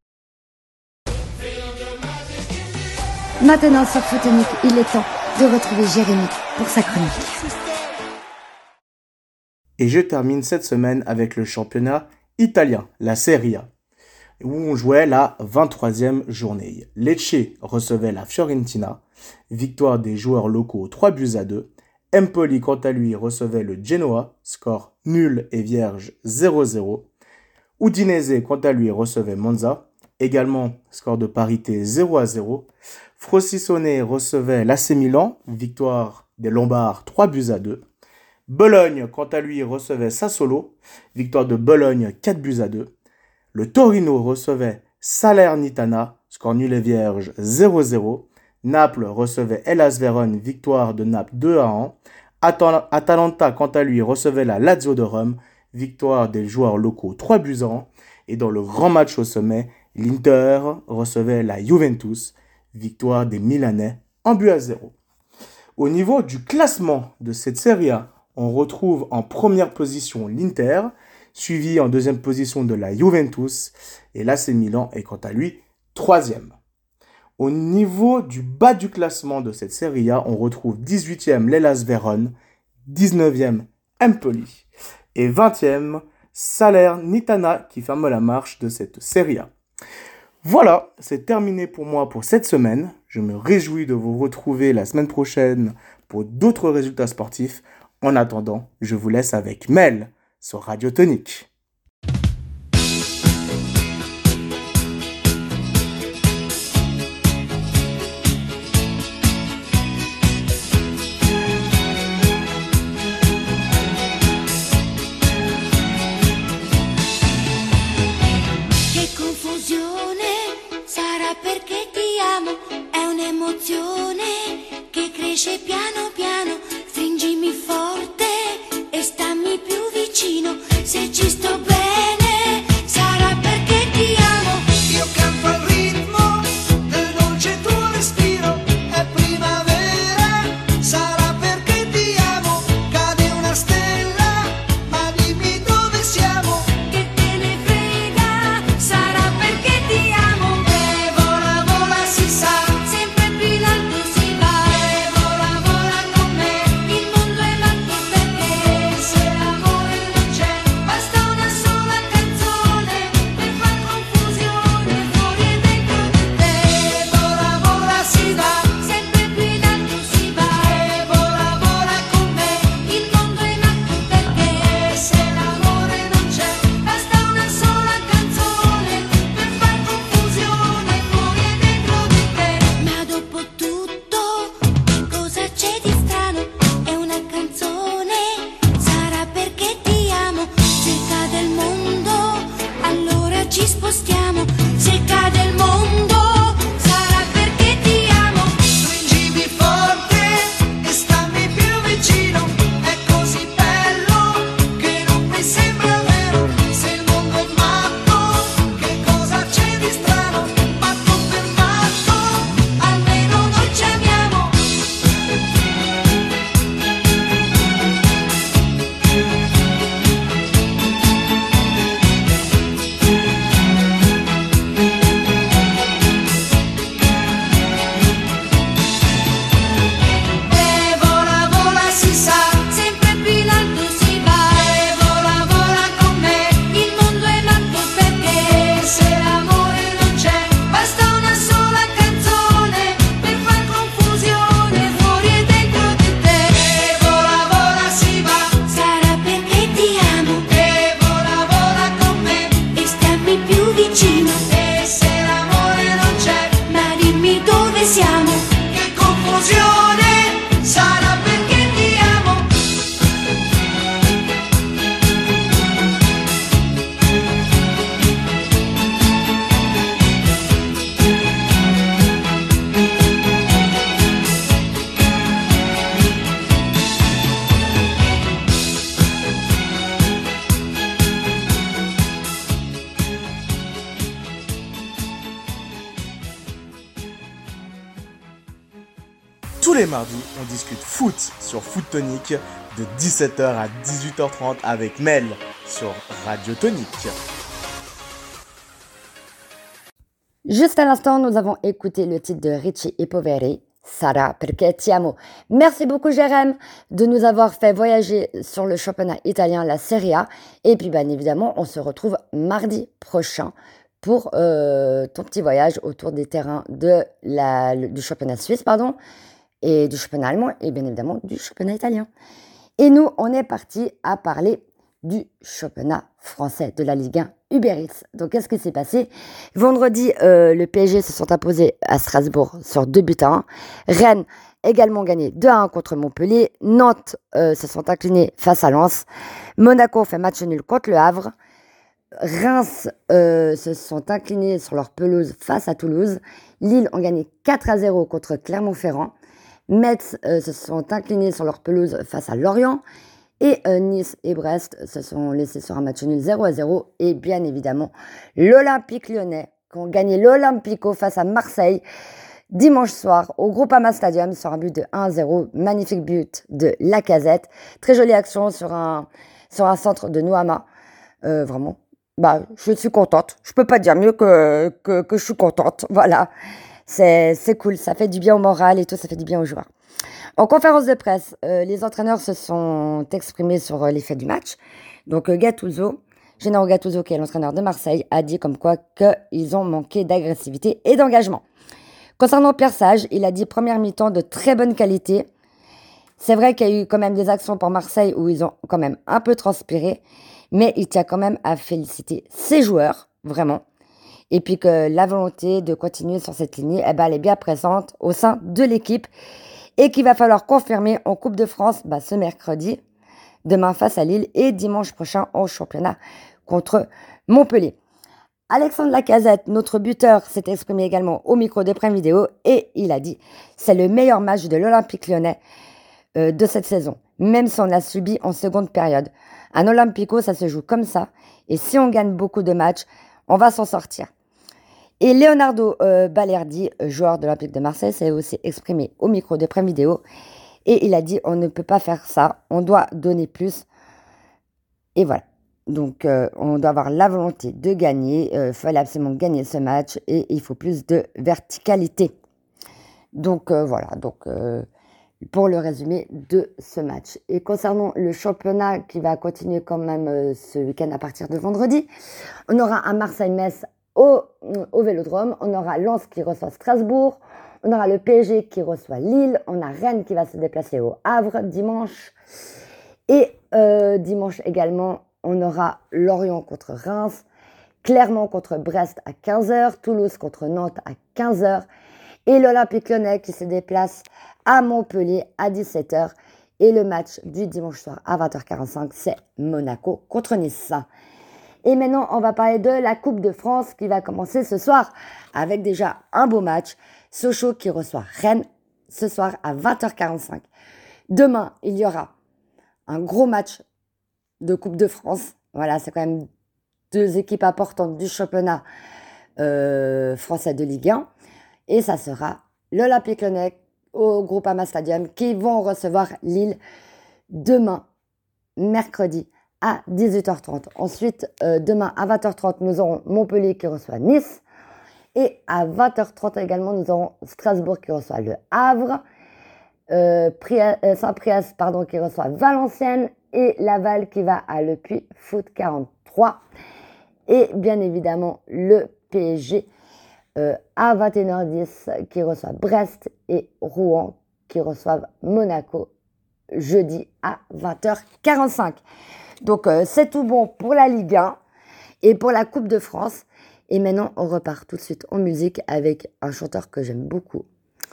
Speaker 2: Maintenant sur Footonique, il est temps de retrouver Jérémy pour sa chronique.
Speaker 1: Et je termine cette semaine avec le championnat italien, la Serie A, où on jouait la vingt-troisième journée. Lecce recevait la Fiorentina, victoire des joueurs locaux trois buts à deux. Empoli, quant à lui, recevait le Genoa, score nul et vierge zéro zéro. Udinese, quant à lui, recevait Monza, également score de parité zéro à zéro. Frosinone recevait l'A C Milan, victoire des Lombards trois buts à deux. Bologne, quant à lui, recevait Sassuolo. Victoire de Bologne, quatre buts à deux. Le Torino recevait Salernitana. Score nul et vierge, zéro zéro. Naples recevait Hellas Vérone. Victoire de Naples, deux à un. Atal- Atalanta, quant à lui, recevait la Lazio de Rome. Victoire des joueurs locaux, trois buts à un. Et dans le grand match au sommet, l'Inter recevait la Juventus. Victoire des Milanais, un but à zéro. Au niveau du classement de cette Serie A, on retrouve en première position l'Inter, suivi en deuxième position de la Juventus, et l'A C Milan est quant à lui troisième. Au niveau du bas du classement de cette Serie A, on retrouve dix-huitième l'Hellas Vérone, dix-neuvième Empoli et vingtième Salernitana qui ferme la marche de cette Serie A. Voilà, c'est terminé pour moi pour cette semaine. Je me réjouis de vous retrouver la semaine prochaine pour d'autres résultats sportifs. En attendant, je vous laisse avec Mel sur Radio Tonique.
Speaker 12: Piano piano, stringimi forte e stammi più vicino. Se ci sto bene, sarà perché ti amo. Io canto al ritmo del dolce tuo respiro. È primavera, sarà perché ti amo. Cade una stella, ma dimmi dove siamo. Che te ne frega, sarà perché ti amo. E vola, vola, si sa, sempre più in alto si va.
Speaker 1: Tous les mardis, on discute foot sur Foot Tonique de dix-sept heures à dix-huit heures trente avec Mel sur Radio Tonique.
Speaker 2: Juste à l'instant, nous avons écouté le titre de Richie et Poveri, Sarà perché ti amo. Merci beaucoup Jérém de nous avoir fait voyager sur le championnat italien, la Serie A. Et puis bien évidemment, on se retrouve mardi prochain pour euh, ton petit voyage autour des terrains de la, du championnat suisse, pardon, et du championnat allemand, et bien évidemment du championnat italien. Et nous, on est parti à parler du championnat français, de la Ligue un Uber Eats. Donc, qu'est-ce qui s'est passé? Vendredi, euh, le P S G se sont imposés à Strasbourg sur deux buts à un. Rennes également gagné deux à un contre Montpellier. Nantes euh, se sont inclinés face à Lens. Monaco fait match nul contre le Havre. Reims euh, se sont inclinés sur leur pelouse face à Toulouse. Lille ont gagné quatre à zéro contre Clermont-Ferrand. Metz euh, se sont inclinés sur leur pelouse face à Lorient. Et euh, Nice et Brest se sont laissés sur un match nul zéro à zéro. Et bien évidemment, l'Olympique lyonnais qui ont gagné l'Olympico face à Marseille dimanche soir au Groupama Stadium sur un but de un à zéro. Magnifique but de Lacazette. Très jolie action sur un, sur un centre de Noama. Euh, vraiment, bah, je suis contente. Je peux pas dire mieux que, que, que je suis contente. Voilà, c'est, c'est cool. Ça fait du bien au moral et tout, ça fait du bien aux joueurs. En conférence de presse, euh, les entraîneurs se sont exprimés sur euh, l'effet du match. Donc euh, Gattuso, Gennaro Gattuso, qui est l'entraîneur de Marseille, a dit comme quoi qu'ils ont manqué d'agressivité et d'engagement. Concernant Pierre Sage, il a dit première mi-temps de très bonne qualité. C'est vrai qu'il y a eu quand même des actions pour Marseille où ils ont quand même un peu transpiré, mais il tient quand même à féliciter ses joueurs, vraiment. Et puis que la volonté de continuer sur cette lignée, eh ben, elle est bien présente au sein de l'équipe et qu'il va falloir confirmer en Coupe de France bah, ce mercredi, demain face à Lille et dimanche prochain au championnat contre Montpellier. Alexandre Lacazette, notre buteur, s'est exprimé également au micro de Prime Vidéo et il a dit « C'est le meilleur match de l'Olympique lyonnais euh, de cette saison, même si on l'a subi en seconde période. Un Olympico, ça se joue comme ça et si on gagne beaucoup de matchs, on va s'en sortir. » Et Leonardo euh, Balerdi, joueur de l'Olympique de Marseille, s'est aussi exprimé au micro de Prime Vidéo et il a dit « On ne peut pas faire ça, on doit donner plus. » Et voilà. Donc, euh, on doit avoir la volonté de gagner. Il euh, fallait absolument gagner ce match et il faut plus de verticalité. Donc, euh, voilà. Donc, euh, pour le résumé de ce match. Et concernant le championnat qui va continuer quand même euh, ce week-end à partir de vendredi, on aura un Marseille-Metz au, au Vélodrome. On aura Lens qui reçoit Strasbourg. On aura le P S G qui reçoit Lille. On a Rennes qui va se déplacer au Havre dimanche. Et euh, dimanche également, on aura Lorient contre Reims, Clermont contre Brest à quinze heures, Toulouse contre Nantes à quinze heures et l'Olympique lyonnais qui se déplace à Montpellier à dix-sept heures. Et le match du dimanche soir à vingt heures quarante-cinq, c'est Monaco contre Nice. Et maintenant, on va parler de la Coupe de France qui va commencer ce soir avec déjà un beau match. Sochaux qui reçoit Rennes ce soir à vingt heures quarante-cinq. Demain, il y aura un gros match de Coupe de France. Voilà, c'est quand même deux équipes importantes du championnat euh, français de Ligue un. Et ça sera l'Olympique lyonnais au Groupama Stadium qui vont recevoir Lille demain, mercredi, à dix-huit heures trente. Ensuite, euh, demain à vingt heures trente, nous aurons Montpellier qui reçoit Nice. Et à vingt heures trente également, nous aurons Strasbourg qui reçoit le Havre. Euh, Priest, euh, Saint-Priest pardon, qui reçoit Valenciennes. Et Laval qui va à Le Puy Foot quarante-trois. Et bien évidemment, le P S G euh, à vingt et une heures dix qui reçoit Brest et Rouen qui reçoivent Monaco jeudi à vingt heures quarante-cinq. Donc, euh, c'est tout bon pour la Ligue un et pour la Coupe de France. Et maintenant, on repart tout de suite en musique avec un chanteur que j'aime beaucoup.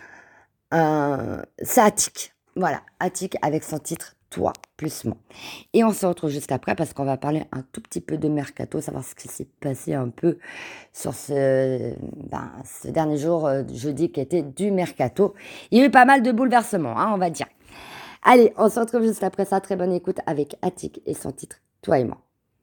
Speaker 2: Euh, c'est Attic. Voilà, Attic avec son titre Toi plus moi. Et on se retrouve juste après parce qu'on va parler un tout petit peu de Mercato, savoir ce qui s'est passé un peu sur ce, ben, ce dernier jour, euh, jeudi, qui était du Mercato. Il y a eu pas mal de bouleversements, hein, on va dire. Allez, on se retrouve juste après ça. Très bonne écoute avec Attic et son titre Toi et moi.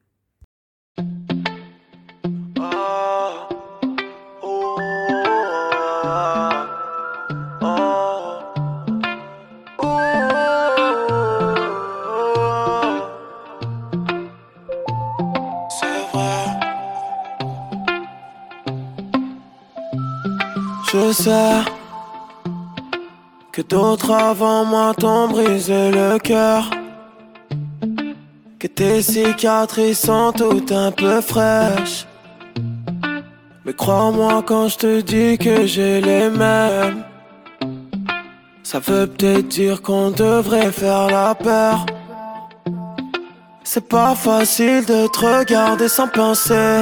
Speaker 13: Je sais que d'autres avant moi t'ont brisé le cœur, que tes cicatrices sont toutes un peu fraîches. Mais crois-moi quand je te dis que j'ai les mêmes. Ça veut peut-être dire qu'on devrait faire la paire. C'est pas facile de te regarder sans penser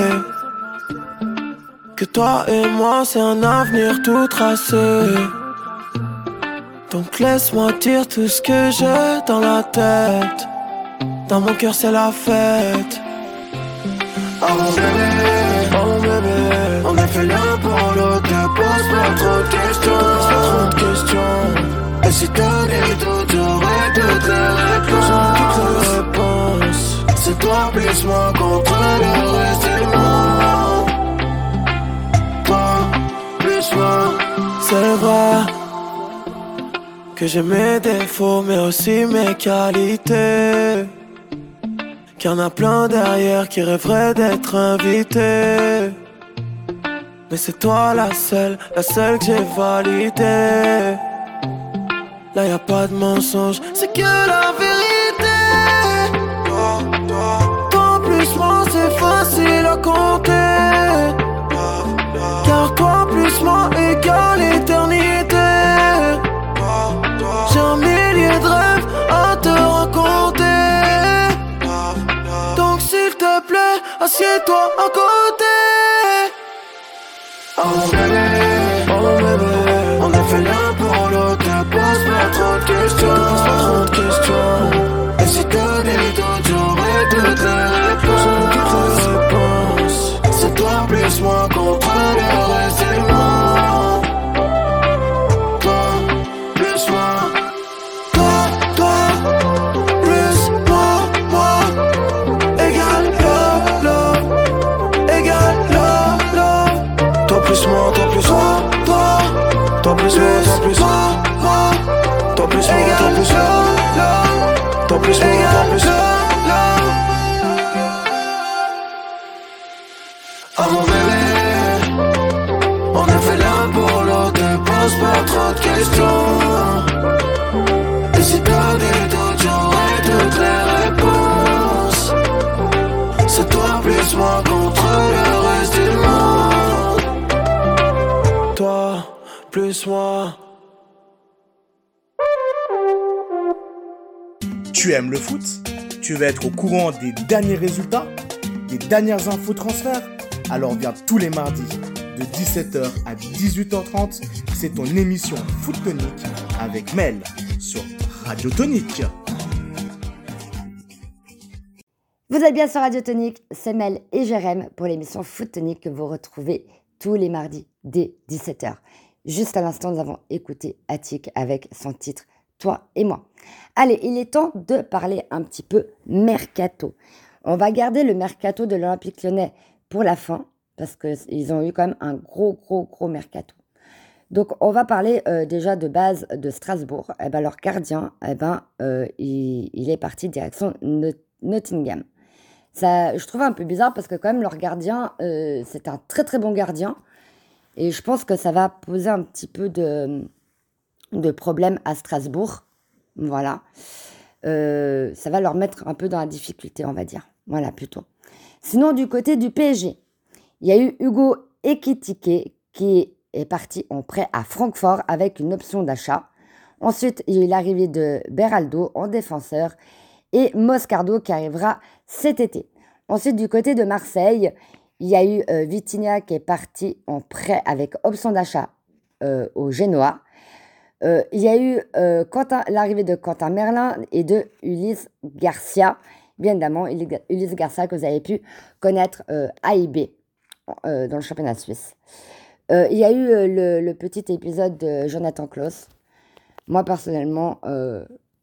Speaker 13: que toi et moi c'est un avenir tout tracé. Donc laisse-moi dire tout ce que j'ai dans la tête. Dans mon cœur c'est la fête. Oh mon bébé, oh mon bébé, on est fait l'un pour l'autre. Ne pose pas trop de questions, pas trop de questions. Et si t'as des doutes, j'aurai toutes les réponses, toutes les réponses. C'est toi plus moi contre le reste du monde. Toi plus moi. C'est vrai que j'ai mes défauts mais aussi mes qualités. Qu'il y en a plein derrière qui rêveraient d'être invités. Mais c'est toi la seule, la seule que j'ai validée. Là y'a pas de mensonge, c'est que la vérité. Toi plus moi c'est facile à compter. Car toi plus moi égale éternité. J'ai un millier de rêves à te raconter. Donc s'il te plaît, assieds-toi à côté. Oh mon bébé, oh mon bébé, on est fait l'un pour l'autre. Ne pose pas trop de questions, pas trop de questions. Et si t'as des doutes, j'aurai toutes les réponses, toutes les réponses. C'est toi plus moi contre le reste du monde. Toi plus moi. Toi, toi plus moi, moi. Égal love, love. Égal love, love. Toi plus moi, toi plus moi, toi. Toi plus moi, toi plus moi, moi. Toi plus moi, toi plus moi, love. Toi plus moi, toi plus moi, love. Oh mon bébé, on est fait l'un pour l'autre. Ne pose pas trop de questions. Et si t'as des doutes, j'aurai toutes les réponses. C'est toi plus moi contre le reste du monde. Toi plus moi.
Speaker 1: Tu aimes le foot? Tu veux être au courant des derniers résultats, des dernières infos transferts? Alors viens tous les mardis de dix-sept heures à dix-huit heures trente, c'est ton émission Foot Tonic avec Mel sur Radio Tonic.
Speaker 2: Vous êtes bien sur Radio Tonic, c'est Mel et Jérém pour l'émission Foot Tonic que vous retrouvez tous les mardis dès dix-sept heures. Juste à l'instant, nous avons écouté Attic avec son titre « Toi et moi ». Allez, il est temps de parler un petit peu mercato. On va garder le mercato de l'Olympique Lyonnais pour la fin, parce qu'ils ont eu quand même un gros, gros, gros mercato. Donc, on va parler euh, déjà de base de Strasbourg. Eh ben, leur gardien, eh ben, euh, il, il est parti direction Not- Nottingham. Ça, je trouve un peu bizarre parce que quand même, leur gardien, euh, c'est un très, très bon gardien. Et je pense que ça va poser un petit peu de, de problème à Strasbourg. Voilà. Euh, ça va leur mettre un peu dans la difficulté, on va dire. Voilà, plutôt. Sinon, du côté du P S G, il y a eu Hugo Ekitike qui est parti en prêt à Francfort avec une option d'achat. Ensuite, il y a eu l'arrivée de Beraldo en défenseur et Moscardo qui arrivera cet été. Ensuite, du côté de Marseille, il y a eu euh, Vitinha qui est parti en prêt avec option d'achat euh, au Genoa. Euh, il y a eu euh, Quentin, l'arrivée de Quentin Merlin et de Ulysse Garcia. Bien évidemment, Ulysse Garcia que vous avez pu connaître euh, à I B euh, dans le championnat suisse. Euh, il y a eu euh, le, le petit épisode de Jonathan Klaus. Moi, personnellement, euh,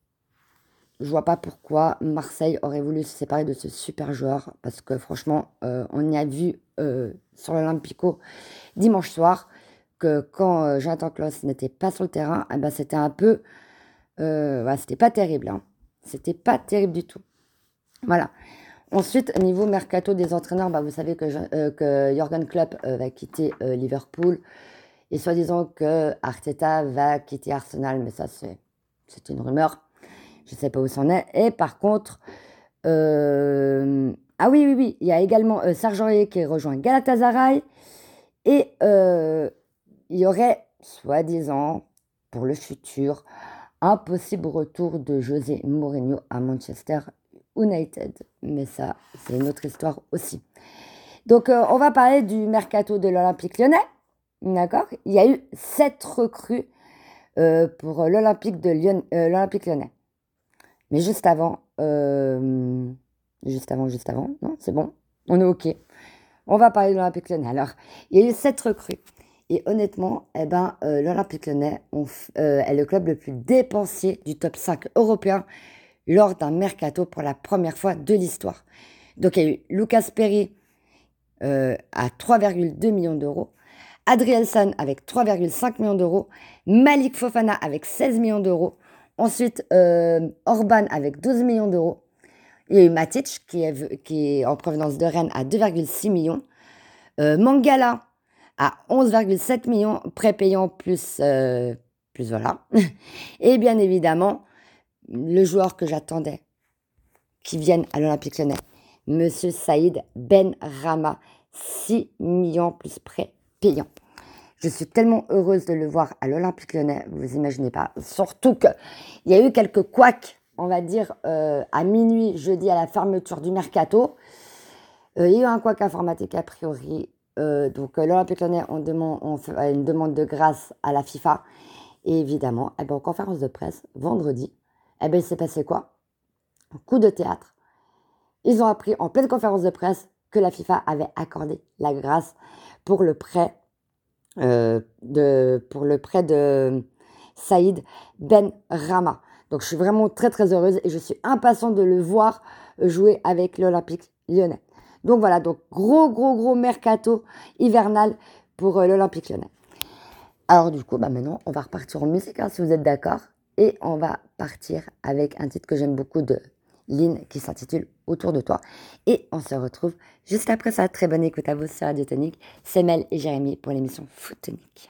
Speaker 2: je vois pas pourquoi Marseille aurait voulu se séparer de ce super joueur. Parce que franchement, euh, on y a vu euh, sur l'Olympico dimanche soir que quand euh, Jonathan Klaus n'était pas sur le terrain, eh ben, c'était un peu... Euh, ouais, c'était pas terrible. Hein. C'était pas terrible du tout. Voilà. Ensuite, niveau mercato des entraîneurs, bah, vous savez que, euh, que Jürgen Klopp euh, va quitter euh, Liverpool et soi-disant que Arteta va quitter Arsenal, mais ça c'est, c'est une rumeur. Je ne sais pas où c'en est. Et par contre, euh... ah oui, oui, oui, il y a également euh, Serge Aurier qui rejoint Galatasaray et euh, il y aurait, soi-disant, pour le futur, un possible retour de José Mourinho à Manchester United. Mais ça, c'est une autre histoire aussi. Donc, euh, on va parler du mercato de l'Olympique Lyonnais. D'accord ? Il y a eu sept recrues euh, pour l'Olympique de Lyon, euh, l'Olympique lyonnais. Mais juste avant, euh, juste avant, juste avant, non, c'est bon, on est OK. On va parler de l'Olympique lyonnais. Alors, il y a eu sept recrues. Et honnêtement, eh ben, euh, l'Olympique lyonnais on, euh, est le club le plus dépensier du top cinq européen lors d'un mercato pour la première fois de l'histoire. Donc, il y a eu Lucas Perry euh, à trois virgule deux millions d'euros, Adrielson avec trois virgule cinq millions d'euros, Malik Fofana avec seize millions d'euros, ensuite euh, Orban avec douze millions d'euros. Il y a eu Matic qui est, qui est en provenance de Rennes à deux virgule six millions, euh, Mangala à onze virgule sept millions, prépayant plus, euh, plus voilà. Et bien évidemment, le joueur que j'attendais qui vienne à l'Olympique lyonnais, Monsieur Saïd Benrahma, six millions plus prêt payant. Je suis tellement heureuse de le voir à l'Olympique lyonnais, vous imaginez pas. Surtout qu'il y a eu quelques couacs, on va dire, euh, à minuit, jeudi, à la fermeture du mercato. Euh, il y a eu un couac informatique a priori. Euh, donc euh, l'Olympique lyonnais, on, demande, on fait une demande de grâce à la FIFA. Et évidemment, eh ben, en conférence de presse, vendredi, eh ben, il s'est passé quoi? Un coup de théâtre. Ils ont appris en pleine conférence de presse que la FIFA avait accordé la grâce pour le prêt, euh, de, pour le prêt de Saïd Benrahma. Donc je suis vraiment très très heureuse et je suis impatiente de le voir jouer avec l'Olympique lyonnais. Donc voilà, donc gros gros gros mercato hivernal pour euh, l'Olympique lyonnais. Alors du coup, bah maintenant on va repartir en musique hein, si vous êtes d'accord. Et on va partir avec un titre que j'aime beaucoup de Lynn qui s'intitule Autour de toi. Et on se retrouve juste après ça. Très bonne écoute à vous sur Radio Tonique. C'est Mel et Jérémy pour l'émission Foot Tonique.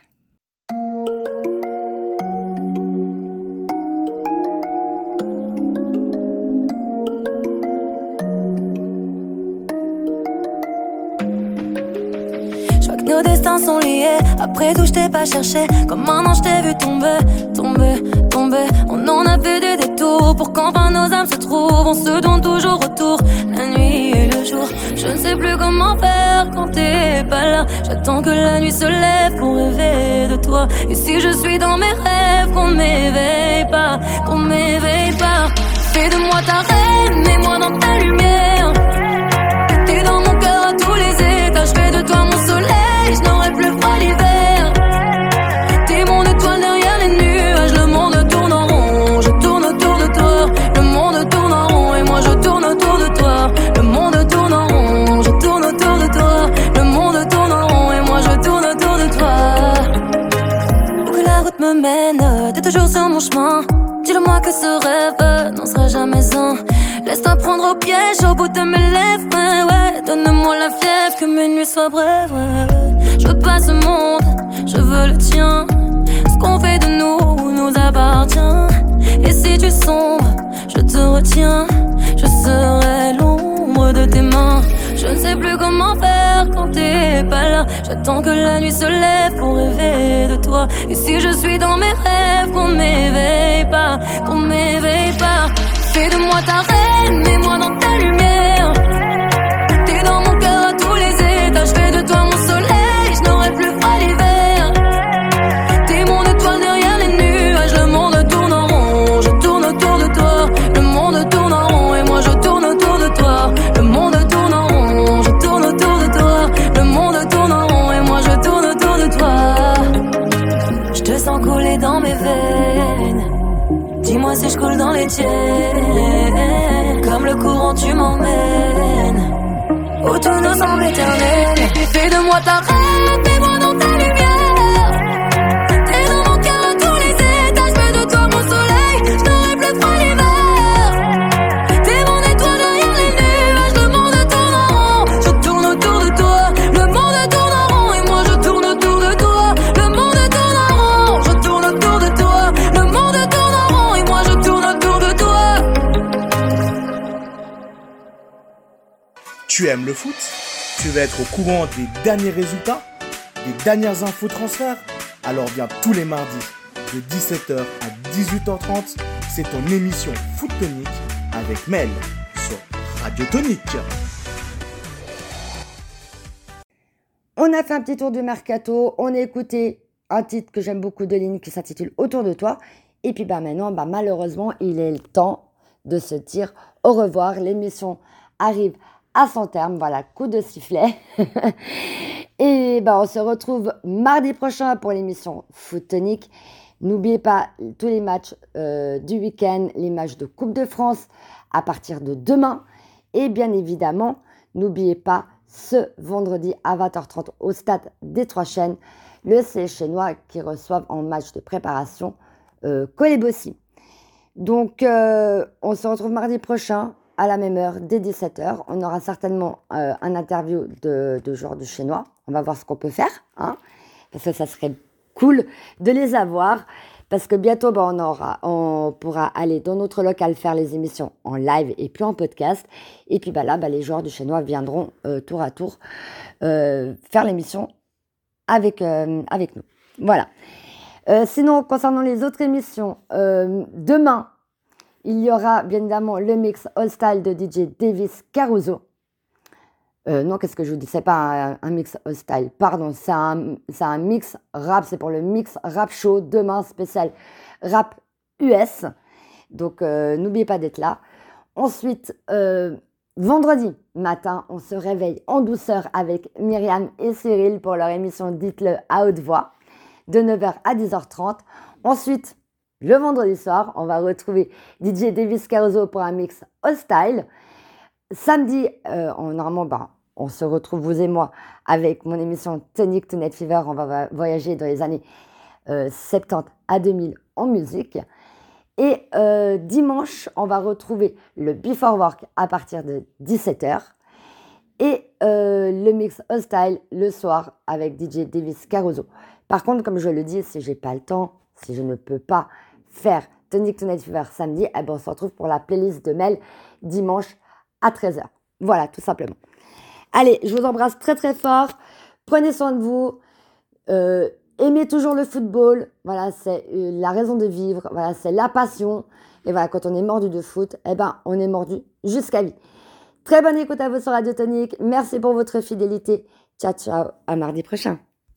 Speaker 14: Nos destins sont liés, après tout je t'ai pas cherché. Comme un ange je t'ai vu tomber, tomber, tomber. On en a fait des détours pour qu'enfin nos âmes se trouvent. On se donne toujours autour, la nuit et le jour. Je ne sais plus comment faire quand t'es pas là. J'attends que la nuit se lève pour rêver de toi. Et si je suis dans mes rêves, qu'on m'éveille pas, qu'on m'éveille pas. Fais de moi ta reine, mets-moi dans ta lumière. T'es dans mon cœur à tous les étages, fais de toi mon soleil. Je n'aurai plus froid l'hiver. T'es mon étoile derrière les nuages. Le monde tourne en rond, je tourne autour de toi. Le monde tourne en rond et moi je tourne autour de toi. Le monde tourne en rond, je tourne autour de toi. Le monde tourne en rond et moi je tourne autour de toi. Où que la route me mène, t'es toujours sur mon chemin. Dis-le-moi que ce rêve n'en sera jamais un. Laisse-toi prendre au piège au bout de mes lèvres, ouais, ouais. Donne-moi la fièvre, que mes nuits soient brèves, ouais, ouais. Je veux pas ce monde, je veux le tien. Ce qu'on fait de nous, nous appartient. Et si tu sombres, je te retiens. Je serai l'ombre de tes mains. Je ne sais plus comment faire quand t'es pas là. J'attends que la nuit se lève pour rêver de toi. Et si je suis dans mes rêves, qu'on m'éveille pas, qu'on m'éveille pas. Fais de moi ta reine, mets-moi dans ta lumière. T'es dans mon cœur à tous les étages, fais de toi mon soleil, je n'aurai plus froid l'hiver. T'es mon étoile derrière les nuages, le monde tourne en rond, je tourne autour de toi. Le monde tourne en rond et moi je tourne autour de toi. Le monde tourne en rond, je tourne autour de toi. Le monde tourne en rond et moi je tourne autour de toi. Je te sens couler dans mes veines. Dis-moi si je coule dans les tiennes. Comme le courant tu m'emmènes où tout nous semble éternel. Fais de moi ta reine, mets-moi dans ta lumière. T'es dans mon cœur à tous les étages, fais de toi mon soleil, je n'aurai plus froid l'hiver. T'es mon étoile derrière les nuages, le monde tourne en rond, je tourne autour de toi. Le monde tourne en rond et moi je tourne autour de toi. Le monde tourne en rond, je tourne autour de toi. Le monde tourne en rond et moi je tourne autour de toi.
Speaker 1: Tu aimes le foot? Tu veux être au courant des derniers résultats, des dernières infos transferts? Alors viens tous les mardis de dix-sept heures à dix-huit heures trente, c'est ton émission Foot Tonique avec Mel sur Radio Tonique.
Speaker 2: On a fait un petit tour du mercato, on a écouté un titre que j'aime beaucoup de Lynn qui s'intitule Autour de toi. Et puis bah, maintenant, bah, malheureusement, il est le temps de se dire au revoir. L'émission arrive à son terme. Voilà, coup de sifflet. Et bah, on se retrouve mardi prochain pour l'émission Foot Tonic. N'oubliez pas tous les matchs euh, du week-end, les matchs de Coupe de France à partir de demain. Et bien évidemment, n'oubliez pas ce vendredi à vingt heures trente au stade des Trois Chênes, le C S chinois qui reçoivent en match de préparation euh, Kolebossi. Donc, euh, on se retrouve mardi prochain à la même heure, dès dix-sept heures. On aura certainement euh, un interview de, de joueurs du chinois. On va voir ce qu'on peut faire, hein, parce que ça serait cool de les avoir. Parce que bientôt, bah, on, aura, on pourra aller dans notre local faire les émissions en live et puis en podcast. Et puis bah, là, bah, les joueurs du chinois viendront euh, tour à tour euh, faire l'émission avec, euh, avec nous. Voilà. Euh, sinon, concernant les autres émissions, euh, demain, il y aura bien évidemment le mix All Style de D J Davis Caruso. Euh, non, qu'est-ce que je vous dis? C'est pas un, un mix All Style, pardon, c'est un, c'est un mix rap, c'est pour le mix rap show, demain spécial rap U S. Donc, euh, n'oubliez pas d'être là. Ensuite, euh, vendredi matin, on se réveille en douceur avec Myriam et Cyril pour leur émission Dites-le à haute voix, de neuf heures à dix heures trente. Ensuite, le vendredi soir, on va retrouver D J Davis Caruso pour un mix All Style. Samedi, euh, on, normalement, bah, on se retrouve, vous et moi, avec mon émission Tonic Tonight Fever. On va voyager dans les années euh, soixante-dix à deux mille en musique. Et euh, dimanche, on va retrouver le Before Work à partir de dix-sept heures. Et euh, le mix All Style le soir avec D J Davis Caruso. Par contre, comme je le dis, si j'ai pas le temps, si je ne peux pas faire Tonic Tonight Fever samedi, eh ben on se retrouve pour la playlist de Mel dimanche à treize heures. Voilà, tout simplement. Allez, je vous embrasse très très fort. Prenez soin de vous. Euh, aimez toujours le football. Voilà, c'est euh, la raison de vivre. Voilà, c'est la passion. Et voilà, quand on est mordu de foot, eh ben, on est mordu jusqu'à vie. Très bonne écoute à vous sur Radio Tonic. Merci pour votre fidélité. Ciao, ciao. À mardi prochain.